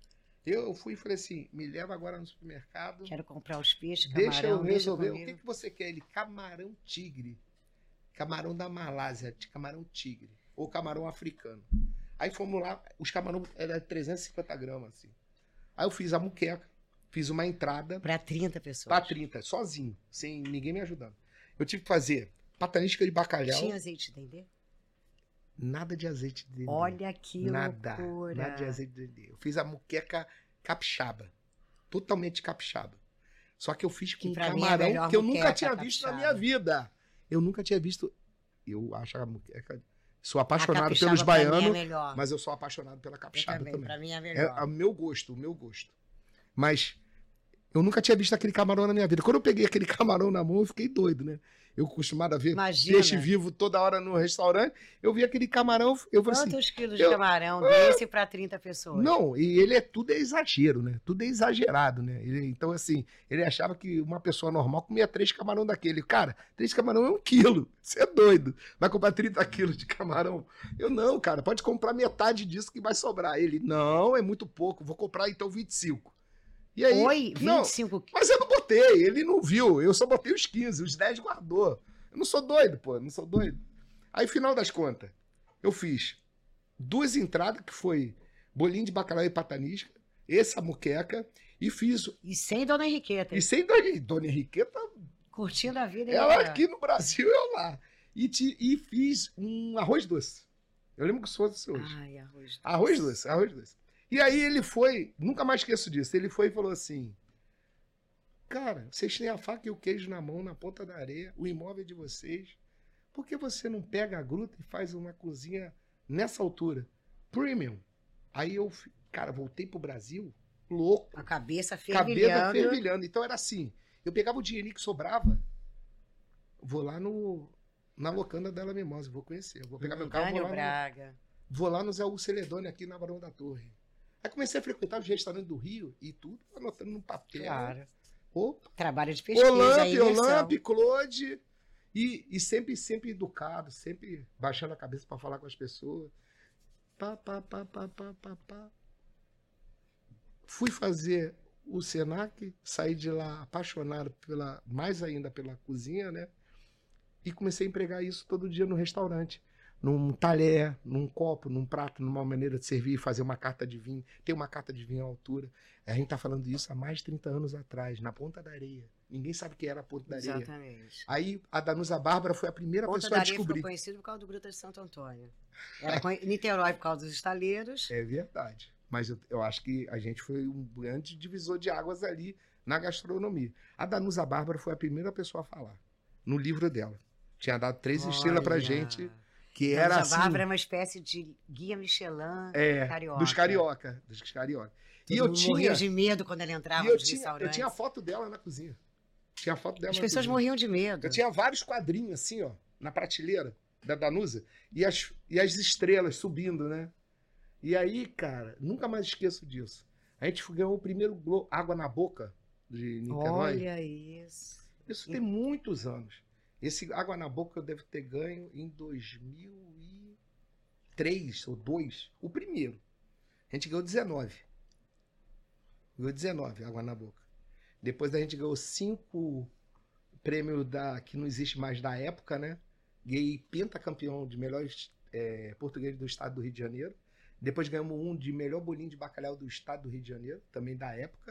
Eu fui e falei assim, me leva agora no supermercado, Quero comprar os peixes, deixa eu camarão, resolver. deixa O que, que você quer? Ele, camarão tigre. Camarão da Malásia, de camarão tigre. Ou camarão africano. Aí fomos lá, os camarões eram trezentos e cinquenta gramas, assim. Aí eu fiz a muqueca, fiz uma entrada para trinta pessoas. para trinta, sozinho, sem ninguém me ajudando. Eu tive que fazer patanisca de bacalhau. Tinha azeite de dendê? Nada de azeite de dendê. Olha que nada, loucura. Nada de azeite de dendê. Eu fiz a muqueca capixaba. Totalmente capixaba. Só que eu fiz com camarão é que eu nunca tinha visto capixaba. na minha vida. Eu nunca tinha visto. Eu acho a muqueca. Sou apaixonado pelos baianos, é mas eu sou apaixonado pela capixaba também. também. Pra mim é melhor. É o meu gosto, o meu gosto. Mas eu nunca tinha visto aquele camarão na minha vida. Quando eu peguei aquele camarão na mão, eu fiquei doido, né? Eu acostumado a ver Imagina. peixe vivo toda hora no restaurante. Eu vi aquele camarão, eu falei Quantos assim... quilos de eu, camarão eu, desse para trinta pessoas? Não, e ele é tudo é exagero, né? Tudo é exagerado, né? Ele, então, assim, ele achava que uma pessoa normal comia três camarão daquele. Cara, três camarão é um quilo. Você é doido. Vai comprar trinta quilos de camarão? Eu, não, cara, pode comprar metade disso que vai sobrar. Ele, não, é muito pouco. Vou comprar, então, vinte e cinco. E aí, Oi, vinte e cinco quilos. Mas eu não botei, ele não viu. Eu só botei os quinze, os dez guardou. Eu não sou doido, pô, eu não sou doido. Aí, final das contas, eu fiz duas entradas, que foi bolinho de bacalhau e patanisca, essa muqueca, e fiz... E sem Dona Henriqueta. E sem Dona, Dona Henriqueta... Curtindo a vida. Ela era. Aqui no Brasil, eu lá. E, te, e fiz um arroz doce. Eu lembro que sou fosse hoje. Ai, arroz doce. Arroz doce, arroz doce. E aí ele foi, nunca mais esqueço disso, ele foi e falou assim, cara, vocês têm a faca e o queijo na mão, na ponta da areia, o imóvel é de vocês, por que você não pega a gruta e faz uma cozinha nessa altura? Premium. Aí eu, cara, voltei pro Brasil, louco. A cabeça fervilhando. Cabeça fervilhando. Então era assim, eu pegava o dinheirinho que sobrava, vou lá no, na locanda dela Mimosa, vou conhecer, vou pegar meu carro, vou lá, Braga. No, vou lá no Zé Hugo Celedoni, aqui na Barão da Torre. Aí comecei a frequentar os restaurantes do Rio e tudo, anotando no papel. Claro. Opa. Trabalho de pesquisa. Olamp, Olamp, Claude. E, e sempre, sempre educado, sempre baixando a cabeça para falar com as pessoas. Pá, pá, pá, pá, pá, pá, pá. Fui fazer o Senac, saí de lá apaixonado pela, mais ainda pela cozinha, né? E comecei a empregar isso todo dia no restaurante. Num talher, num copo, num prato, numa maneira de servir, fazer uma carta de vinho. Tem uma carta de vinho à altura. A gente tá falando disso há mais de trinta anos atrás, na Ponta da Areia. Ninguém sabe o que era a Ponta da Areia. Exatamente. Aí a Danusa Bárbara foi a primeira Ponta pessoa da a descobrir. Ponta da Areia ficou conhecido por causa do Gruta de Santo Antônio. Era com... Niterói por causa dos estaleiros. É verdade. Mas eu, eu acho que a gente foi um grande divisor de águas ali na gastronomia. A Danusa Bárbara foi a primeira pessoa a falar, no livro dela. Tinha dado três Olha. estrelas pra gente... Que era a assim, Bárbara é uma espécie de guia Michelin é, carioca. Dos carioca. Dos carioca. Todo e eu tinha morria de medo quando ela entrava no restaurante. Eu tinha a foto dela na cozinha. Tinha a foto dela As na pessoas cozinha. morriam de medo. Eu tinha vários quadrinhos assim, ó, na prateleira da Danusa. E as, e as estrelas subindo, né? E aí, cara, nunca mais esqueço disso. A gente ganhou o primeiro Globo, Água na Boca de Niterói. Olha isso. Isso tem muitos anos. Esse Água na Boca eu devo ter ganho em dois mil e três ou dois, o primeiro. A gente ganhou dezenove. Ganhou dezenove, Água na Boca. Depois a gente ganhou cinco prêmios da, que não existe mais da época, né? Ganhei pentacampeão de melhor é, português do estado do Rio de Janeiro. Depois ganhamos um de melhor bolinho de bacalhau do estado do Rio de Janeiro, também da época.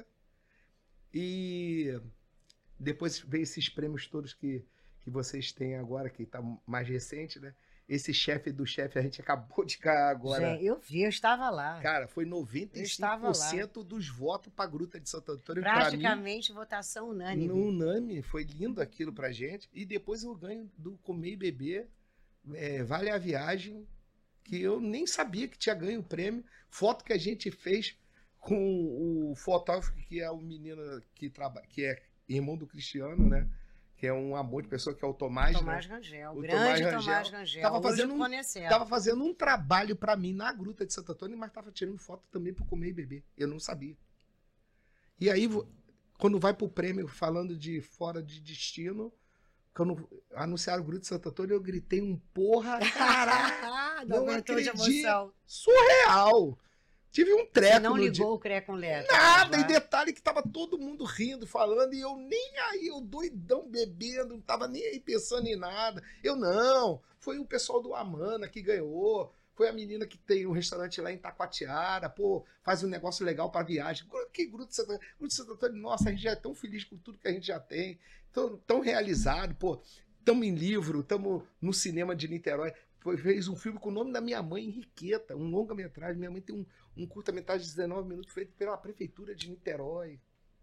E depois veio esses prêmios todos que que vocês têm agora, que está mais recente, né? Esse chefe do chefe, a gente acabou de cair agora. Gente, eu vi, eu estava lá. Cara, foi noventa e cinco por cento dos votos para a Gruta de Santo Antônio. Praticamente mim, votação unânime. Unânime, foi lindo aquilo pra gente. E depois eu ganho do Comer e Beber, é, Vale a Viagem, que eu nem sabia que tinha ganho o prêmio. Foto que a gente fez com o fotógrafo, que é o menino que, traba, que é irmão do Cristiano, né? Que é um amor de pessoa, que é o Tomás. Tomás né? Rangel, o o grande Tomás Rangel. Tomás Rangel. Tava fazendo, um, tava fazendo um trabalho para mim na Gruta de Santo Antônio, mas tava tirando foto também pro Comer e Beber. Eu não sabia. E aí, quando vai pro prêmio, falando de Fora de Destino, quando anunciaram o Gruta de Santo Antônio, eu gritei um porra, caralho! não não acredito. De emoção. Surreal! Tive um treco. Você não ligou dia. o cré com letra. Nada, e detalhe que tava todo mundo rindo, falando, e eu nem aí, eu doidão bebendo, não tava nem aí pensando em nada. Eu não, foi o pessoal do Amana que ganhou, foi a menina que tem um restaurante lá em Taquatiara, pô, faz um negócio legal pra viagem. Que Gruta de Santo Antônio, Gruta de Santo Antônio, nossa, a gente já é tão feliz com tudo que a gente já tem, tão, tão realizado, pô, estamos em livro, estamos no cinema de Niterói. foi, fez um filme com o nome da minha mãe, Henriqueta, um longa-metragem. Minha mãe tem um, um curta-metragem de dezenove minutos feito pela Prefeitura de Niterói.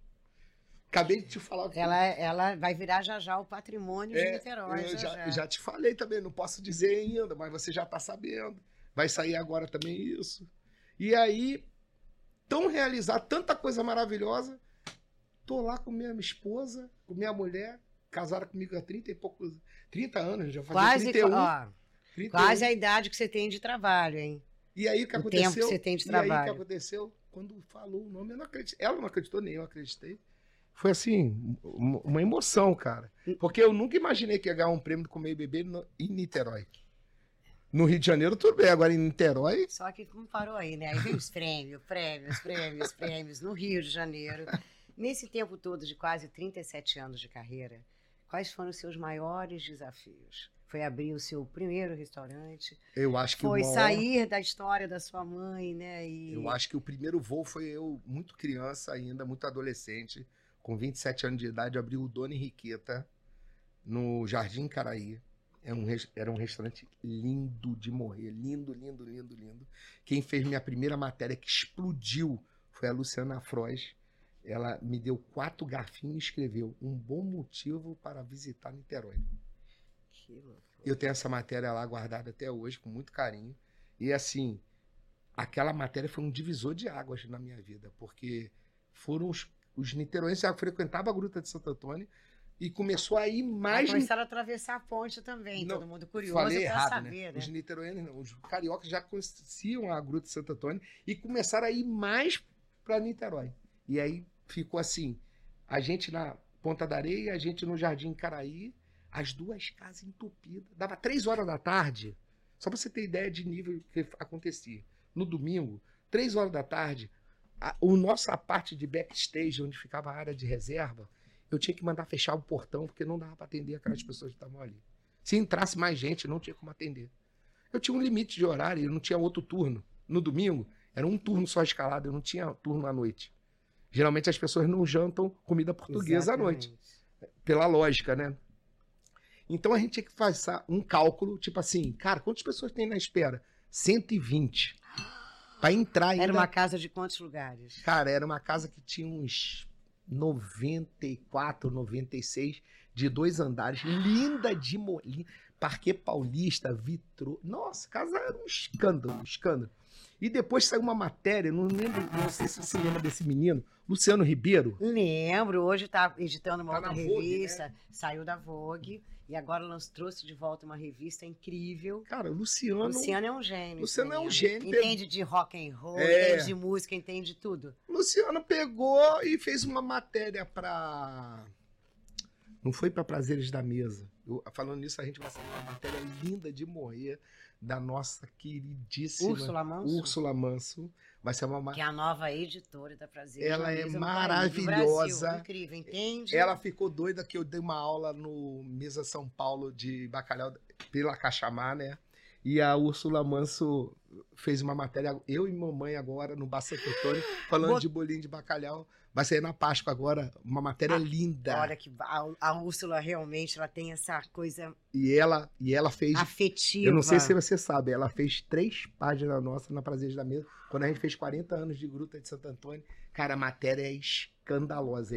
Acabei de te falar. Ela, ela vai virar já já o patrimônio é, de Niterói. Eu já, já, já. já te falei também, não posso dizer ainda, mas você já está sabendo. Vai sair agora também isso. E aí, tão realizado, tanta coisa maravilhosa, tô lá com minha esposa, com minha mulher, casada comigo há trinta e poucos, trinta anos, já fazia quase, trinta e um. Ó, trinta e um. Quase a idade que você tem de trabalho, hein? E aí o que o aconteceu? tempo que você tem de e trabalho. aí o que aconteceu? Quando falou o nome, eu não acreditei. Ela não acreditou, nem eu acreditei. Foi assim, uma emoção, cara. Porque eu nunca imaginei que ia ganhar um prêmio do Comer e Beber no, em Niterói. No Rio de Janeiro, tudo bem. Agora em Niterói... Só que não parou aí, né? Aí vem os prêmios, prêmios, prêmios, prêmios no Rio de Janeiro. Nesse tempo todo de quase trinta e sete anos de carreira, quais foram os seus maiores desafios? Foi abrir o seu primeiro restaurante? Eu acho que Foi o maior... sair da história da sua mãe, né? E... Eu acho que o primeiro voo foi eu, muito criança ainda, muito adolescente, com vinte e sete anos de idade, abri o Dona Henriqueta, no Jardim Caraí. Era um, era um restaurante lindo de morrer. Lindo, lindo, lindo, lindo. Quem fez minha primeira matéria que explodiu foi a Luciana Frois. Ela me deu quatro garfinhos e escreveu um bom motivo para visitar Niterói. Que loucura. Eu tenho essa matéria lá guardada até hoje, com muito carinho. E assim, aquela matéria foi um divisor de águas na minha vida, porque foram os, os niteroenses que frequentavam a Gruta de Santo Antônio e começou a ir mais... Começaram a atravessar a ponte também, não, todo mundo curioso falei para errado, saber, né? né? Os niteroenses, não, os cariocas já conheciam a Gruta de Santo Antônio e começaram a ir mais para Niterói. E aí ficou assim, a gente na Ponta da Areia, a gente no Jardim Caraí, as duas casas entupidas. Dava três horas da tarde, só para você ter ideia de nível que acontecia. No domingo, três horas da tarde, a, o nossa parte de backstage, onde ficava a área de reserva, eu tinha que mandar fechar o portão, porque não dava para atender aquelas pessoas que estavam ali. Se entrasse mais gente, não tinha como atender. Eu tinha um limite de horário, eu não tinha outro turno. No domingo, era um turno só escalado, eu não tinha turno à noite. Geralmente as pessoas não jantam comida portuguesa Exatamente. à noite. Pela lógica, né? Então a gente tinha que fazer um cálculo, tipo assim, cara, quantas pessoas tem na espera? cento e vinte. Para entrar ainda... Era uma casa de quantos lugares? Cara, era uma casa que tinha uns noventa e quatro, noventa e seis, de dois andares, linda de molinho, parquê paulista, vitrô. Nossa, a casa era um escândalo, um escândalo. E depois saiu uma matéria, não lembro, não sei se você lembra desse menino, Luciano Ribeiro. Lembro, hoje está editando uma Tá outra na Vogue, revista, né? Saiu da Vogue e agora lanç- trouxe de volta uma revista incrível. Cara, o Luciano... Luciano é um gênio. Luciano esse é um menino. gênio. Entende de rock and roll, É. entende de música, entende de tudo. Luciano pegou e fez uma matéria pra... Não foi pra Prazeres da Mesa. Eu, falando nisso, a gente vai sair uma matéria linda de morrer da nossa queridíssima Úrsula Manso. Úrsula Manso. Vai ser uma... Que é a nova editora da Prazer. Ela da é Mesa no maravilhosa. Brasil. Incrível, entende? Ela ficou doida que eu dei uma aula no Mesa São Paulo de bacalhau pela Cachamá, né? E a Úrsula Manso fez uma matéria, eu e mamãe agora, no Bar Santo Antônio, falando Bot- de bolinho de bacalhau. Vai sair na Páscoa agora, uma matéria Ah, linda. Olha que a, a Úrsula realmente ela tem essa coisa E ela, e ela fez... afetiva. Eu não sei se você sabe, ela fez três páginas nossas na Prazeres da Mesa, quando a gente fez quarenta anos de Gruta de Santo Antônio. Cara, a matéria é escandalosa.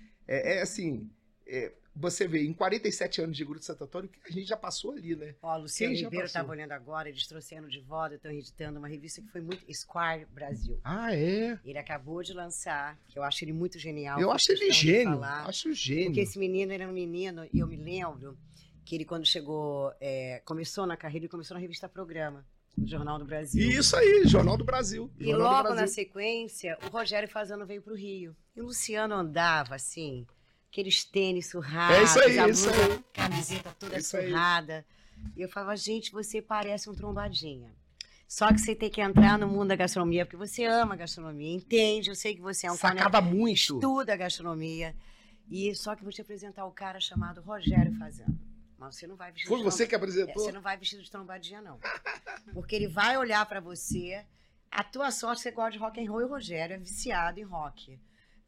É, é assim, é, você vê, em quarenta e sete anos de Gruta de Santo Antônio, a gente já passou ali, né? Ó, Luciano Quem já Ribeiro passou? estava olhando agora, eles trouxeram de volta, estão editando uma revista que foi muito... Squire Brasil. Ah, é? Ele acabou de lançar, que eu acho ele muito genial. Eu fiz acho ele questão de gênio. falar. Acho gênio. Porque esse menino era um menino, e eu me lembro que ele, quando chegou, é, começou na carreira, ele começou na revista Programa, no Jornal do Brasil. Isso aí, Jornal do Brasil. E Jornal do logo na Brasil. sequência, o Rogério Fazano veio pro Rio. E o Luciano andava assim, aqueles tênis surrados, É isso aí, a isso blusa, aí. camiseta toda É isso aí. surrada. E eu falava, gente, você parece um trombadinha. Só que você tem que entrar no mundo da gastronomia, porque você ama a gastronomia, entende? Eu sei que você é um cara Sacava que muito. estuda a gastronomia. E só que vou te apresentar o cara chamado Rogério Fazano. Mas você não vai vestir Foi de você que tromba- apresentou? É, você não vai vestido de trombadinha, não. Porque ele vai olhar pra você. A tua sorte, você gosta de rock and roll e o Rogério é viciado em rock.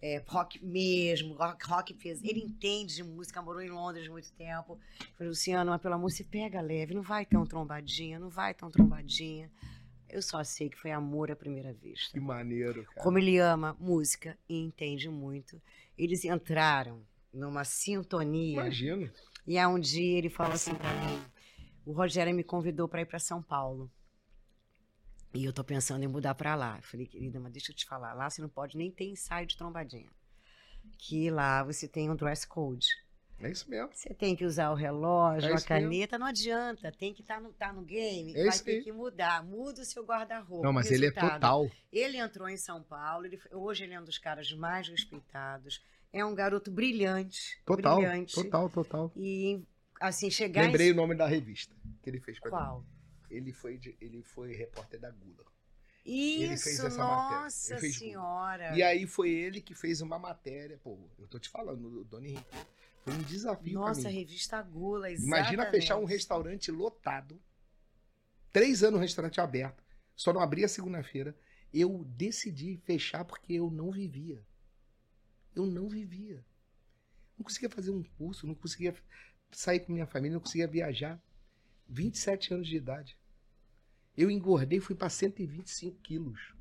é, rock mesmo, rock, rock fez. Ele entende de música, morou em Londres muito tempo. Eu falei, Luciano, mas pelo amor, se pega leve, não vai tão trombadinha, não vai tão trombadinha. Eu só sei que foi amor à primeira vista. Que maneiro, cara. Como ele ama música e entende muito. Eles entraram numa sintonia. Imagino. E aí um dia ele falou assim pra mim, o Rogério me convidou para ir para São Paulo. E eu tô pensando em mudar para lá. Eu falei, querida, mas deixa eu te falar, lá você não pode nem ter ensaio de trombadinha. Que lá você tem um dress code. É isso mesmo. Você tem que usar o relógio, É a isso caneta, não adianta. Tem que estar no, tá no game, É vai isso ter aí. que mudar. Muda o seu guarda-roupa. Não, mas ele é Resultado, total. Ele entrou em São Paulo, ele, hoje ele é um dos caras mais respeitados. É um garoto brilhante. Total, brilhante. total, total. E, assim, chegar Lembrei em... o nome da revista que ele fez pra mim. Qual? Ele foi, de- ele foi repórter da Gula. Isso, fez essa matéria. nossa Ele fez senhora. E aí foi ele que fez uma matéria. Pô, eu tô te falando, o Dona Henrique. Foi um desafio pra Nossa, mim. revista Gula, exatamente. Imagina fechar um restaurante lotado. Três anos o restaurante aberto. Só não abria segunda-feira. Eu decidi fechar porque eu não vivia. Eu não vivia. Não conseguia fazer um curso, não conseguia sair com minha família, não conseguia viajar. vinte e sete anos de idade. Eu engordei e fui para cento e vinte e cinco quilos.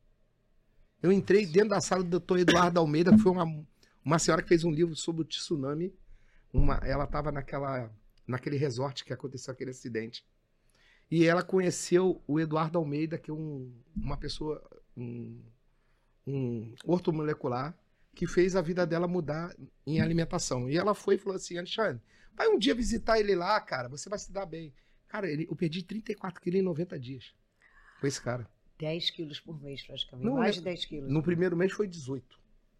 Eu entrei dentro da sala do doutor Eduardo Almeida, que foi uma, uma senhora que fez um livro sobre o tsunami. Uma, ela estava naquela, naquele resort que aconteceu aquele acidente. E ela conheceu o Eduardo Almeida, que é um, uma pessoa, um, um ortomolecular, que fez a vida dela mudar em alimentação. E ela foi e falou assim, Alexandre, vai um dia visitar ele lá, cara, você vai se dar bem. Cara, ele, eu perdi trinta e quatro quilos em noventa dias. Foi esse cara. dez quilos por mês, praticamente. Não, Mais né? de dez quilos. No primeiro mês foi dezoito.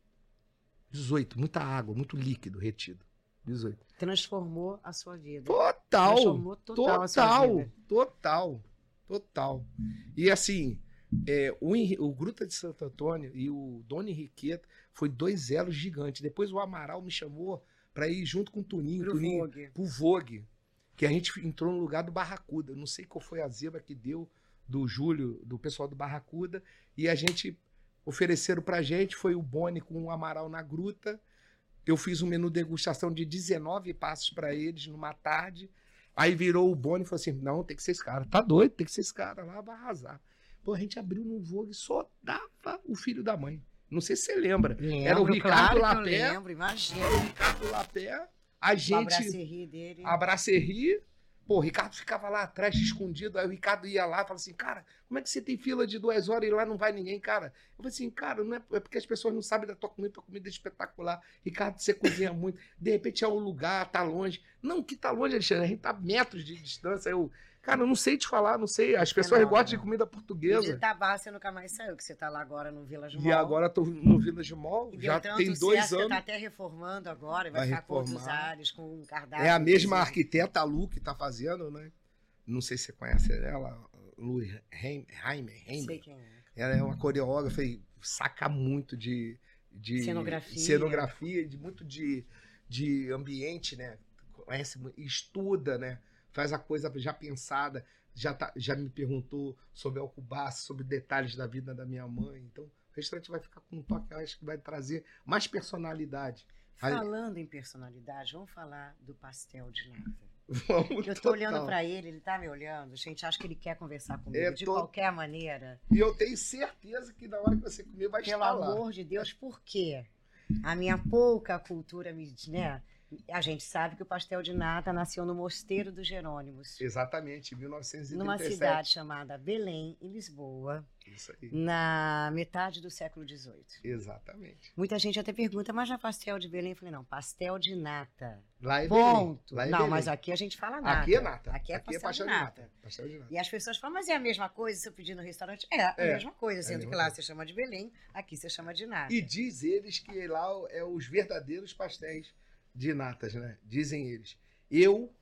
dezoito, muita água, muito líquido retido. dezoito. Transformou a sua vida. Total, Transformou total, a sua total, vida. total, total. E assim, é, o, Henri- o Gruta de Santo Antônio e o Dona Henriqueta foi dois elos gigantes. Depois o Amaral me chamou para ir junto com o Tuninho, Pro Tuninho Vogue. pro Vogue, que a gente entrou no lugar do Barracuda. Eu não sei qual foi a zebra que deu do Júlio, do pessoal do Barracuda, e a gente ofereceram pra gente, foi o Boni com o Amaral na gruta. Eu fiz um menu degustação de dezenove passos para eles numa tarde. Aí virou o Boni e falou assim: não, tem que ser esse cara. Tá doido, tem que ser esse cara lá, vai arrasar. Pô, a gente abriu no Vogue, só dava o filho da mãe. Não sei se você lembra. Lembro, Era o Ricardo claro que eu Lapé. lembro, imagina. Era o Ricardo Lapé. A O gente. abraço dele. A Brasserie. Pô, o Ricardo ficava lá atrás, escondido. Aí o Ricardo ia lá e falava assim: cara, como é que você tem fila de duas horas e lá não vai ninguém, cara? Eu falei assim: cara, não é, é porque as pessoas não sabem da tua comida, tua comida é espetacular. Ricardo, você cozinha muito. De repente é um lugar, tá longe. Não, que tá longe, Alexandre. A gente tá a metros de distância. Eu, cara, eu não sei te falar, não sei. As pessoas não, gostam não. de comida E portuguesa. de Itabá você nunca mais saiu, que você tá lá agora no Village Mall. E agora tô no Village Mall, E deu já tanto tem certo, dois você anos. tá até reformando agora, vai, Vai ficar com outros reformar. ares, com um cardápio. É a mesma inclusive. arquiteta, a Lu, que tá fazendo, né? Não sei se você conhece ela, Lu Heimer. Sei quem é. Ela é uma coreógrafa e saca muito de, de Cenografia. cenografia, de muito de, de ambiente, né? Conhece, mu- estuda, né? Faz a coisa já pensada. Já, tá, já me perguntou sobre Alcobaça, sobre detalhes da vida da minha mãe. Então, o restaurante vai ficar com um toque, eu acho que vai trazer mais personalidade. Aí- Falando em personalidade, vamos falar do pastel de nata. Vamos, Eu tô total. olhando pra ele, ele tá me olhando. Gente, acho que ele quer conversar comigo É, de tô- qualquer maneira. E eu tenho certeza que na hora que você comer vai Pelo estar lá. amor de Deus, por quê? A minha pouca cultura me, né? A gente sabe que o pastel de nata nasceu no Mosteiro dos Jerônimos, Exatamente, em mil novecentos e trinta numa e sete. cidade chamada Belém, em Lisboa, Isso aí. na metade do século dezoito. Exatamente. Muita gente até pergunta, mas já pastel de Belém? Eu falei, não, pastel de nata. Lá é Ponto. Belém. Lá é Não, Belém. mas aqui a gente fala nata. Aqui é nata. Aqui é pastel, de nata. Pastel de nata. E as pessoas falam, mas é a mesma coisa se eu pedir no restaurante? É, a É, mesma coisa, sendo mesma que lá coisa. você chama de Belém, aqui você chama de nata. E diz eles que lá é os verdadeiros pastéis de natas, né? Dizem eles. Eu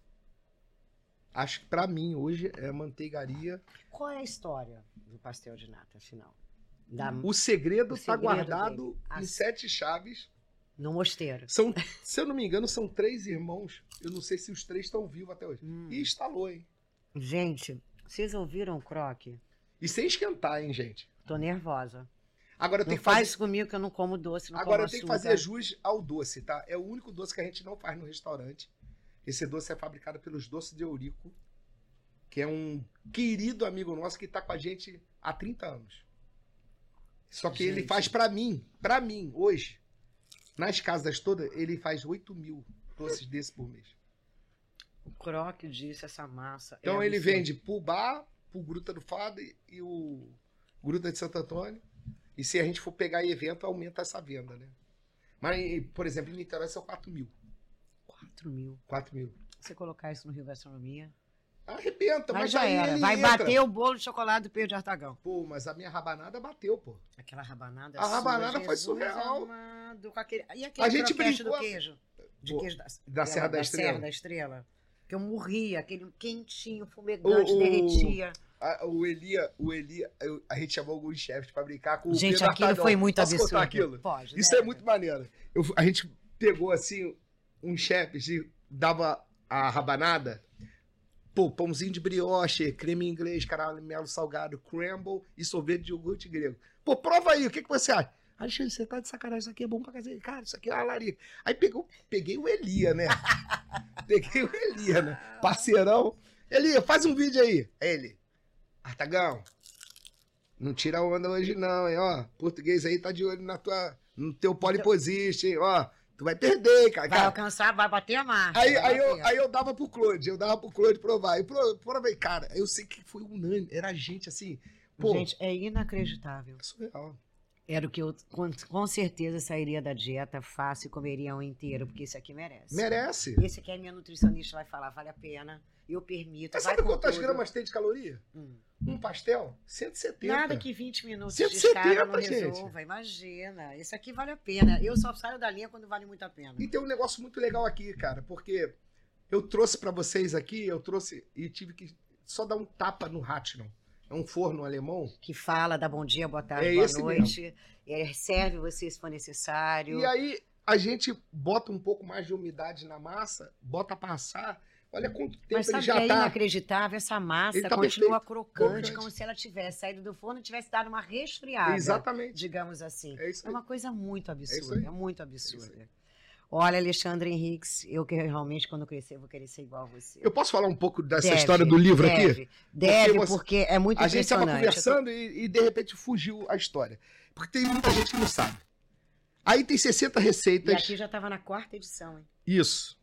acho que pra mim hoje é manteigaria. Qual é a história do pastel de nata, afinal? Da- O segredo O está segredo guardado dele. em As- sete chaves. No mosteiro. São, se eu não me engano, são três irmãos. Eu não sei se os três estão vivos até hoje. Hum. E instalou, hein? Gente, vocês ouviram o croque? E sem esquentar, hein, gente? Tô nervosa. Agora tem Não que fazer... faz isso comigo que eu não como doce, não Agora como tem que açúcar. fazer jus ao doce, tá? É o único doce que a gente não faz no restaurante. Esse doce é fabricado pelos Doces de Eurico, que é um querido amigo nosso que tá com a gente há trinta anos. Só que Gente. ele faz pra mim, pra mim, hoje, nas casas todas, ele faz oito mil doces desse por mês. O croque disso, essa massa. Então é ele absurdo. vende pro bar, pro Gruta do Fado e, e o Gruta de Santo Antônio. E se a gente for pegar evento, aumenta essa venda, né? Mas, por exemplo, em Niterói são quatro mil. quatro mil. quatro mil. Você colocar isso no Rio Gastronomia. Arrebenta, Mas mas já aí era. ele Vai entra. bater o bolo de chocolate do Pedro de Artagão. Pô, mas a minha rabanada bateu, pô. Aquela rabanada A rabanada sua, foi Jesus surreal. amado, com aquele... E aquele A gente croquete brincou- do queijo? De Pô, queijo da, da Serra da Estrela. Serra da Estrela. Que eu morria, aquele quentinho, fumegante, O- o- derretia. A, o Elia, o Elia, eu- a gente chamou alguns chefes pra brincar com o Gente, Pedro aquilo Artagão. foi muito Posso absurdo. contar aquilo? Pode, Isso deve. é muito maneiro. Eu- a gente pegou assim, uns chefes e dava a rabanada, pô, pãozinho de brioche, creme inglês, caramelo salgado, crumble e sorvete de iogurte grego. Pô, prova aí, o que, que você acha? Alexandre, você tá de sacanagem, isso aqui é bom pra cacete. Cara, isso aqui é uma larica. Aí pegou, peguei o Elia, né? Peguei o Elia, né? Parceirão. Elia, faz um vídeo aí. Ele, Artagão, não tira a onda hoje não, hein? Ó, português aí tá de olho na tua, no teu pole position, hein? Ó, tu vai perder, cara. Vai cara. alcançar, vai bater a marca. Aí, vai aí, eu, bater. aí eu dava pro Claude, eu dava pro Claude provar. E pro, provei, cara, eu sei que foi unânime, era gente assim, pô, Gente, é inacreditável. é surreal. Era o que eu com, com certeza sairia da dieta fácil e comeria um inteiro, porque esse aqui merece. Merece. Esse aqui é minha nutricionista, vai falar, vale a pena, eu permito. Mas vai sabe com quantas tudo. gramas tem de caloria? Hum. Um pastel? cento e setenta. Nada que vinte minutos cento e de setenta, escada não gente. resolva, imagina. Esse aqui vale a pena. Eu só saio da linha quando vale muito a pena. E tem um negócio muito legal aqui, cara, porque eu trouxe pra vocês aqui, eu trouxe e tive que só dar um tapa no Ratchnon. É um forno alemão. Que fala, dá bom dia, boa tarde, É boa esse noite. É, serve você se for necessário. E aí a gente bota um pouco mais de umidade na massa, bota pra assar. Olha quanto tempo Mas ele sabe já que é tá. inacreditável? Essa massa Ele tá continua perfeito, crocante, crocante. como se ela tivesse saído do forno e tivesse dado uma resfriada. Exatamente. Digamos assim. É isso É aí. uma coisa muito isso absurda. aí. É, muito É isso absurda. Olha, Alexandre Henriques, eu que realmente, quando crescer, vou querer ser igual a você. Eu posso falar um pouco dessa Deve, história do livro deve, aqui? Deve, Porque porque, você- é muito A gente estava impressionante. conversando e, e, de repente fugiu a história. Porque tem muita gente que não sabe. Aí tem sessenta E receitas. aqui já estava na quarta edição, hein? Isso.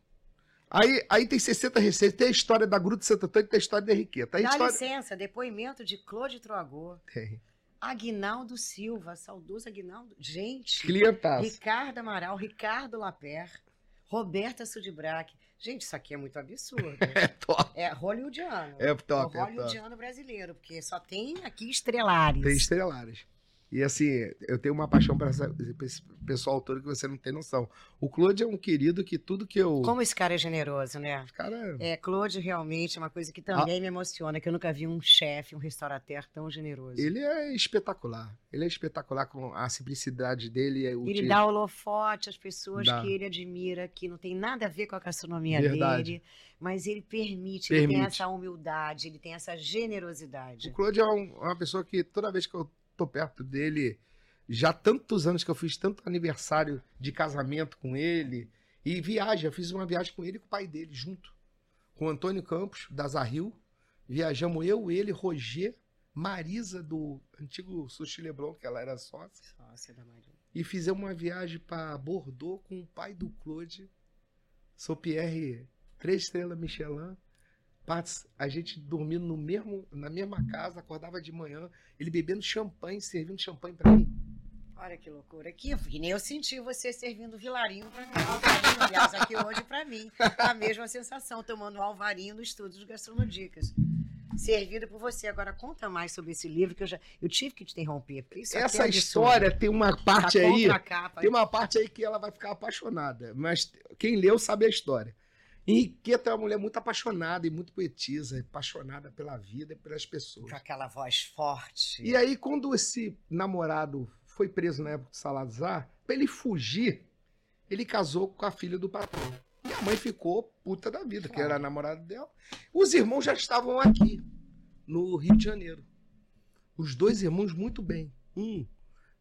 Aí, aí tem sessenta receitas. Tem a história da Gruta de Santo Antônio e tem a história da Henriqueta. Aí a Dá história... licença, depoimento de Claude Troagô, Tem. Aguinaldo Silva, saudoso Aguinaldo. Gente, Clientaço. Ricardo Amaral, Ricardo Laper, Roberta Sudibrac. Gente, isso aqui é muito absurdo. É top. É hollywoodiano. É top, o é top. hollywoodiano brasileiro, porque só tem aqui estrelares. Tem estrelares. E assim, eu tenho uma paixão para esse pessoal todo que você não tem noção. O Claude é um querido que tudo que eu... Como esse cara é generoso, né? Cara, É, Claude realmente é uma coisa que Ah. também me emociona, que eu nunca vi um chefe, um restaurateur tão generoso. ele é espetacular. Ele é espetacular com a simplicidade dele. O Ele ti- dá holofote às pessoas Dá. que ele admira, que não tem nada a ver com a gastronomia Verdade. dele, mas ele permite, ele tem Permite. essa humildade, ele tem essa generosidade. O Claude é um- uma pessoa que toda vez que eu tô perto dele, já tantos anos que eu fiz tanto aniversário de casamento com ele, e viagem, eu fiz uma viagem com ele e com o pai dele, junto. Com o Antônio Campos, da Zahil. Viajamos eu, ele, Roger, Marisa, do antigo Sushi Leblon, que ela era sócia. Sócia da Maria. E fizemos uma viagem para Bordeaux com o pai do Claude, Sou Pierre, três estrelas Michelin. Pats, a gente dormindo no mesmo, na mesma casa, acordava de manhã, ele bebendo champanhe, servindo champanhe para mim. Olha que loucura. Que, que nem eu senti você servindo vilarinho pra mim. Aliás, aqui hoje pra mim. A mesma sensação, tomando um alvarinho no estúdio de Gastronodicas. Servido por você. Agora conta mais sobre esse livro que eu já. Eu tive que te interromper. Porque isso aqui Essa é absurdo. história tem uma parte Tá aí, contra a capa. tem uma parte aí que ela vai ficar apaixonada, mas quem leu sabe a história. Henriqueta é uma mulher muito apaixonada e muito poetisa, apaixonada pela vida e pelas pessoas. Com aquela voz forte. E aí, quando esse namorado foi preso na época de Salazar, pra ele fugir, ele casou com a filha do patrão. E a mãe ficou puta da vida, que era a namorada dela. Os irmãos já estavam aqui, no Rio de Janeiro. Os dois irmãos muito bem. Um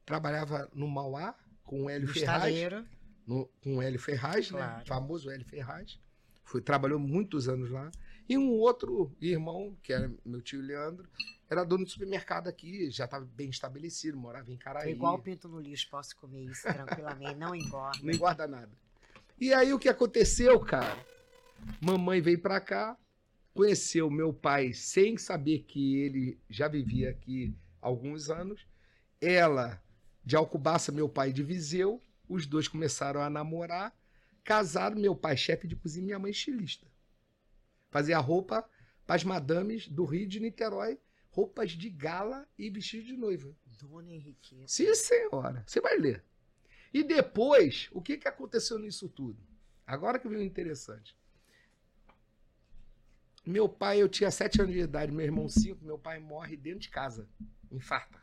trabalhava no Mauá com o Hélio No Ferraz. estaleiro. No, com o Hélio Ferraz, Claro. né? Famoso Hélio Ferraz. Foi, trabalhou muitos anos lá. E um outro irmão, que era meu tio Leandro, era dono de supermercado aqui, já estava bem estabelecido, morava em Caraí. É igual o pinto no lixo, posso comer isso tranquilamente, não engorda. Não engorda nada. E aí o que aconteceu, cara? Mamãe veio pra cá, conheceu meu pai sem saber que ele já vivia aqui há alguns anos. Ela, de Alcobaça, meu pai de Viseu. Os dois começaram a namorar. Casaram, meu pai chefe de cozinha e minha mãe estilista. Fazia roupa para as madames do Rio de Niterói, roupas de gala e vestido de noiva. Dona Henriqueta. Sim, senhora. Você vai ler. E depois, o que, que aconteceu nisso tudo? Agora que veio o interessante. Meu pai, eu tinha sete anos de idade, meu irmão cinco, meu pai morre dentro de casa, infarta.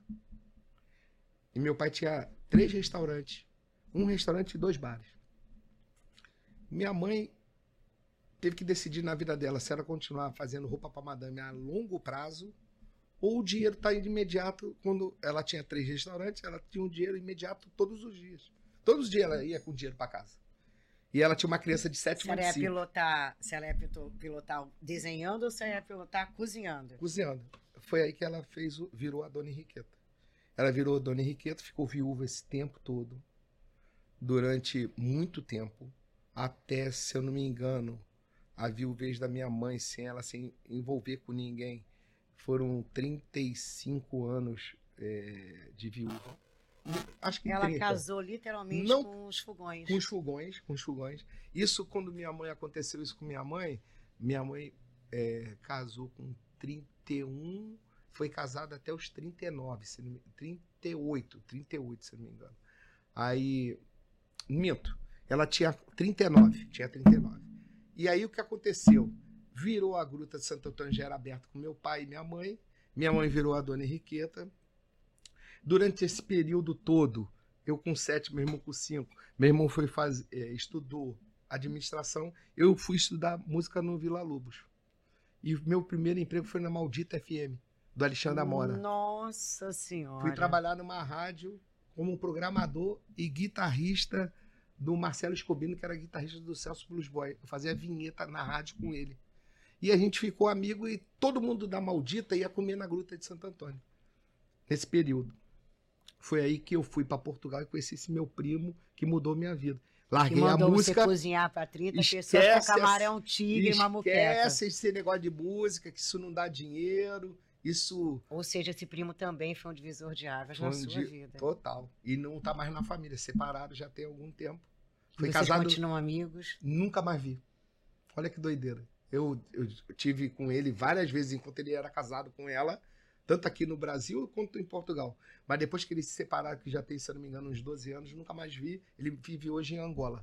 E meu pai tinha três restaurantes, um restaurante e dois bares. Minha mãe teve que decidir na vida dela se ela continuar fazendo roupa para madame a longo prazo ou o dinheiro tá indo imediato. Quando ela tinha três restaurantes, ela tinha um dinheiro imediato todos os dias. Todos os dias ela ia com dinheiro para casa. E ela tinha uma criança de sete Se ela ia anos. pilotar, se ela ia pito- pilotar desenhando ou se ela ia pilotar cozinhando? Cozinhando. Foi aí que ela fez, o- virou a Dona Henriqueta. Ela virou a Dona Henriqueta, ficou viúva esse tempo todo, durante muito tempo, até, se eu não me engano, a viuvez da minha mãe, sem ela se envolver com ninguém, foram trinta e cinco anos é, de viúva. Acho que Ela trinta. casou literalmente Não- com os fogões. Com os fogões, com os fogões. Isso, quando minha mãe, aconteceu isso com minha mãe, minha mãe é, casou com trinta e um, foi casada até os trinta e nove, se não me, trinta e oito, trinta e oito, se não me engano. Aí, minto, ela tinha trinta e nove, tinha trinta e nove. E aí o que aconteceu? Virou a Gruta de Santo Antônio, já era aberta com meu pai e minha mãe, minha mãe virou a Dona Henriqueta. Durante esse período todo, eu com sete, meu irmão com cinco, meu irmão foi fazer, é, estudou administração, eu fui estudar música no Vila Lobos. E meu primeiro emprego foi na Maldita F M, do Alexandre Amora. Nossa Senhora. Fui trabalhar numa rádio como programador e guitarrista do Marcelo Escobino, que era guitarrista do Celso Blues Boy. Eu fazia vinheta na rádio com ele. E a gente ficou amigo e todo mundo da Maldita ia comer na Gruta de Santo Antônio. Nesse período. Foi aí que eu fui para Portugal e conheci esse meu primo, que mudou minha vida. Que Larguei a mandou música. você cozinhar para trinta pessoas esquece com camarão, tigre e mamuqueca. Esquece esse negócio de música, que isso não dá dinheiro. Isso... Ou seja, esse primo também foi um divisor de águas Foi na um sua dia- vida. Total. E não tá mais na família, separado já tem algum tempo. Foi Vocês casado, continuam amigos? nunca mais vi. Olha que doideira. Eu, eu tive com ele várias vezes enquanto ele era casado com ela, tanto aqui no Brasil quanto em Portugal. Mas depois que eles se separaram, que já tem, se eu não me engano, uns doze anos, nunca mais vi. Ele vive hoje em Angola.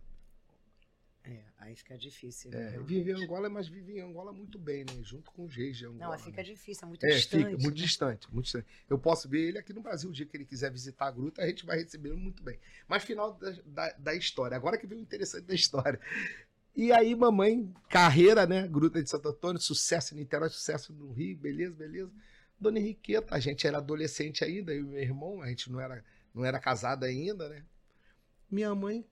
É, aí fica difícil. É, realmente. vive em Angola, mas vive em Angola muito bem, né? Junto com os reis de Angola. Não, mas fica né? difícil, é muito É, distante. fica muito né? distante, muito distante. Eu posso ver ele aqui no Brasil, o dia que ele quiser visitar a gruta, a gente vai receber ele muito bem. Mas final da, da, da história, agora que vem o interessante da história. E aí, mamãe, carreira, né? Gruta de Santo Antônio, sucesso em Niterói, sucesso no Rio, beleza, beleza. Dona Henriqueta, a gente era adolescente ainda, eu e meu irmão, a gente não era, não era casado ainda, né? Minha mãe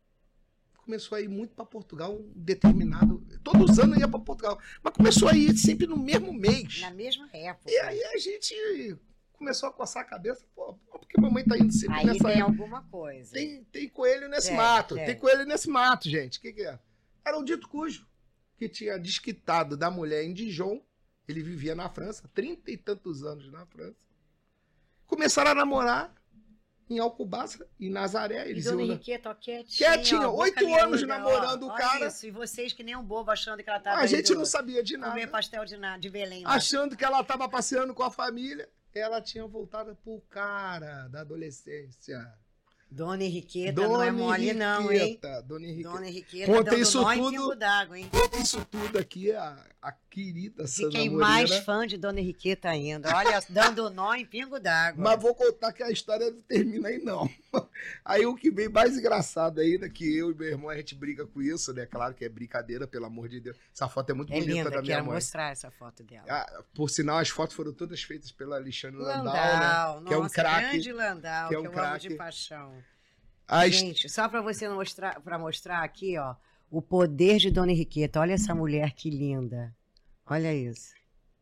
começou a ir muito para Portugal, um determinado. Todos os anos ia para Portugal, mas começou a ir sempre no mesmo mês. Na mesma época. E aí a gente começou a coçar a cabeça, pô, por que mamãe tá indo sempre Aí nessa tem época? alguma coisa. Tem, tem coelho nesse Tem, mato, tem. tem coelho nesse mato, gente. O que, que é? Era o dito cujo, que tinha desquitado da mulher em Dijon. Ele vivia na França, trinta e tantos anos na França. Começaram a namorar em Alcobaça, em Nazaré. E Eles Dona iam na- Henriqueta, ó, quietinha. Quietinha, ó, boca oito miúda, anos ó. namorando o Olha cara. Isso, e vocês que nem um bobo achando que ela tava A gente indo não sabia de comer nada. pastel de, na- de Belém. lá. Achando que ela estava passeando com a família, ela tinha voltado pro cara da adolescência. Dona Henriqueta Dona não é mole não, hein? Henriqueta, Dona Henriqueta. Dona Henriqueta Contei dando isso nó em tudo- pingo d'água, hein? Isso tudo aqui é a, a querida Sandra Fiquei Moreira. mais fã de Dona Henriqueta ainda. Olha, dando nó em pingo d'água. Mas vou contar que a história não termina aí, não. Aí o que vem mais engraçado ainda, que eu e meu irmão, a gente briga com isso, né? Claro que é brincadeira, pelo amor de Deus. Essa foto é muito É bonita linda, da minha quero mãe. mostrar essa foto dela. Ah, por sinal, as fotos foram todas feitas pela Alexandre Landau, Landau, né? Que é um nossa, craque. grande Landau, que que, é um eu amo craque. de paixão. A his- Gente, só para você mostrar, para mostrar aqui, ó, o poder de Dona Henriqueta. Olha essa mulher que linda. Olha isso.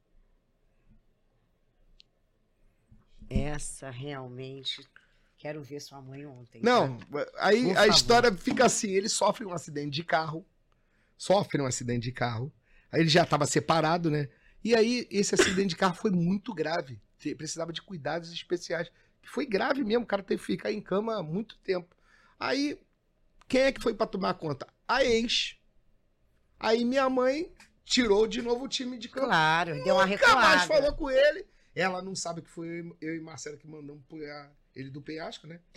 Essa realmente. Quero ver sua mãe ontem. Não, tá? aí Por a favor. história fica assim, ele sofre um acidente de carro, sofre um acidente de carro, aí ele já estava separado, né? E aí esse acidente de carro foi muito grave, te- precisava de cuidados especiais, foi grave mesmo, o cara teve que ficar em cama há muito tempo. Aí, quem é que foi para tomar conta? A ex. Aí minha mãe tirou de novo o time de campo. Claro, deu uma Nunca mais recuada. falou com ele. Ela não sabe que foi eu, eu e Marcelo que mandamos pular ele do penhasco, né?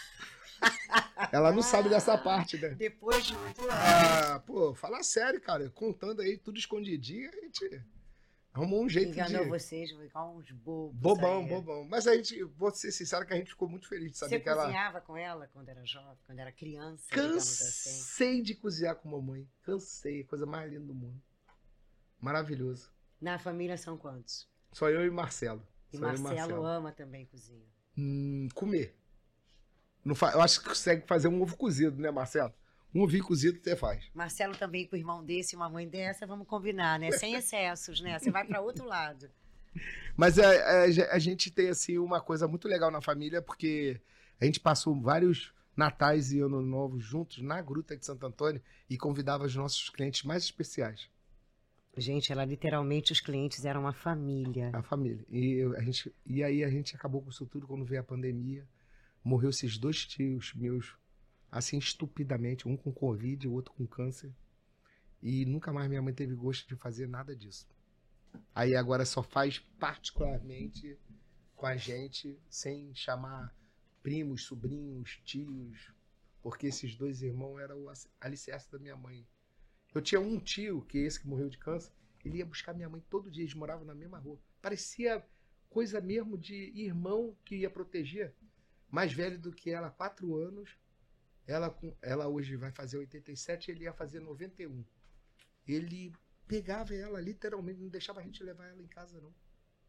Ela não sabe dessa parte, né? Depois de muito ano. Ah, pô, fala sério, cara. Contando aí tudo escondidinho, a gente arrumou um jeito Enganou de... vocês, igual uns bobos. Bobão, aí. bobão. Mas a gente, vou ser sincero que a gente ficou muito feliz de saber Você que ela... cozinhava com ela quando era jovem, quando era criança, digamos assim? Cansei de cozinhar com mamãe. Cansei. Coisa mais linda do mundo. Maravilhoso. Na família são quantos? Só eu e Marcelo. E Só eu Marcelo, ama também cozinha. Hum, comer. Não fa... Eu acho que consegue fazer um ovo cozido, né, Marcelo? Um ovinho cozido você faz. Marcelo também com o irmão desse e uma mãe dessa, vamos combinar, né? Sem excessos, né? Você vai para outro lado. Mas a, a, a gente tem, assim, uma coisa muito legal na família, porque a gente passou vários natais e anos novos juntos na Gruta de Santo Antônio e convidava os nossos clientes mais especiais. Gente, ela literalmente, os clientes eram uma família. A família. E, eu- a gente, e aí a gente acabou com isso tudo quando veio a pandemia. Morreu esses dois tios meus, assim, estupidamente. Um com Covid e o outro com câncer. E nunca mais minha mãe teve gosto de fazer nada disso. Aí agora só faz particularmente com a gente, sem chamar primos, sobrinhos, tios. Porque esses dois irmãos eram o alicerce da minha mãe. Eu tinha um tio, que é esse que morreu de câncer, ele ia buscar minha mãe todo dia, eles moravam na mesma rua. Parecia coisa mesmo de irmão que ia proteger. Mais velho do que ela, quatro anos. Ela, com- ela hoje vai fazer oitenta e sete, ele ia fazer noventa e um. Ele pegava ela, literalmente, não deixava a gente levar ela em casa, não.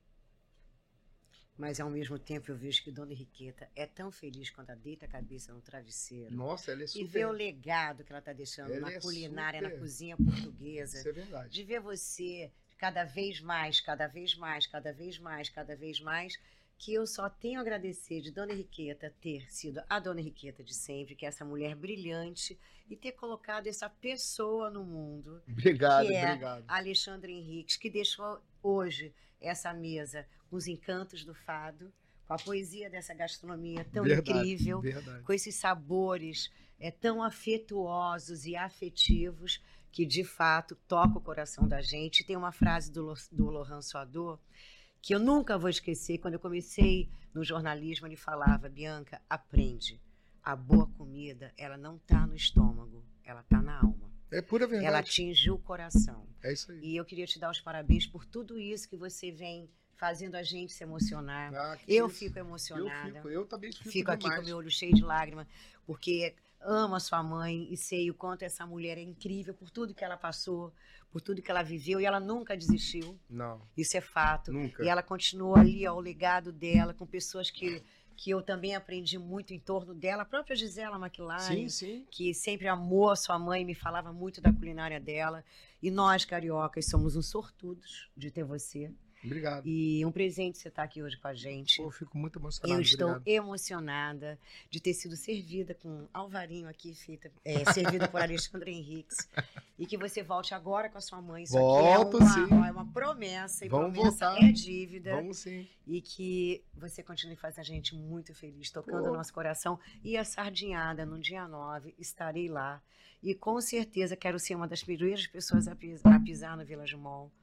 Mas ao mesmo tempo eu vejo que Dona Henriqueta é tão feliz quando ela deita a cabeça no travesseiro. Nossa, ela é E super... ver o legado que ela está deixando Ela na é culinária, super- na cozinha portuguesa. Isso é verdade. De ver você cada vez mais, cada vez mais, cada vez mais, cada vez mais, que eu só tenho a agradecer de Dona Henriqueta ter sido a Dona Henriqueta de sempre, que é essa mulher brilhante, e ter colocado essa pessoa no mundo, Obrigado, que é obrigado. Alexandre Henriques, que deixou hoje essa mesa com os encantos do fado, com a poesia dessa gastronomia tão Verdade, incrível, verdade. com esses sabores é, tão afetuosos e afetivos que, de fato, toca o coração da gente. Tem uma frase do, Lo- do Laurent Soador que eu nunca vou esquecer. Quando eu comecei no jornalismo, ele falava: Bianca, aprende. A boa comida, ela não está no estômago, ela está na alma. É pura verdade. Ela atinge o coração. É isso aí. E eu queria te dar os parabéns por tudo isso que você vem fazendo a gente se emocionar. Ah, que Eu isso. fico Eu emocionada. fico, eu também fico, Fico aqui com demais. o meu olho cheio de lágrimas, porque amo a sua mãe e sei o quanto essa mulher é incrível por tudo que ela passou, por tudo que ela viveu, e ela nunca desistiu. Não, Isso é fato. nunca. E ela continua ali ao legado dela, com pessoas que, que eu também aprendi muito em torno dela. A própria Gisela McLaren, Sim, sim. que sempre amou a sua mãe, me falava muito da culinária dela. E nós, cariocas, somos uns sortudos de ter você. Obrigado. E um presente você estar aqui hoje com a gente. Pô, eu fico muito emocionado. Eu estou Obrigado. emocionada de ter sido servida com Alvarinho aqui, feita, é, servida por Alexandre Henriques. E que você volte agora com a sua mãe. Isso Volto, aqui é sim. uma, ó, é uma promessa, e Vamos promessa voltar. é dívida. Vamos sim. E que você continue fazendo a gente muito feliz, tocando Pô. o nosso coração. E a Sardinhada, no dia nove, estarei lá. E com certeza quero ser uma das primeiras pessoas a pis- a pisar no Village Mall.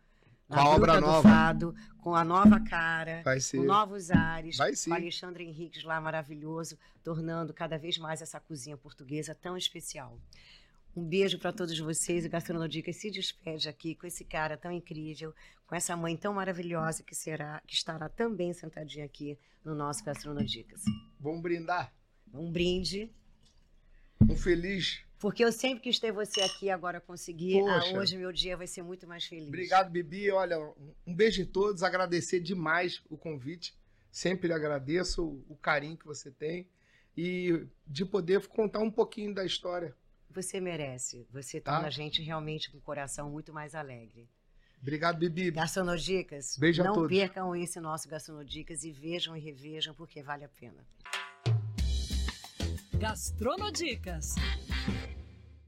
Com a obra Gruta do nova. Fado, com a nova cara, Vai ser. com novos ares, Vai sim. com Alexandre Henriques lá maravilhoso, tornando cada vez mais essa cozinha portuguesa tão especial. Um beijo para todos vocês. O Gastronodicas se despede aqui com esse cara tão incrível, com essa mãe tão maravilhosa que será, que estará também sentadinha aqui no nosso Gastronodicas. Vamos brindar. Um brinde. Um feliz. Porque eu sempre quis ter você aqui, agora consegui. Ah, hoje meu dia vai ser muito mais feliz. Obrigado, Bibi. Olha, um beijo em todos. Agradecer demais o convite. Sempre lhe agradeço o, o carinho que você tem e de poder contar um pouquinho da história. Você merece. Você Tá? torna a gente realmente com o coração muito mais alegre. Obrigado, Bibi. Gastronodicas, Beijo a não todos. percam esse nosso Gastronodicas e vejam e revejam, porque vale a pena. Gastronodicas.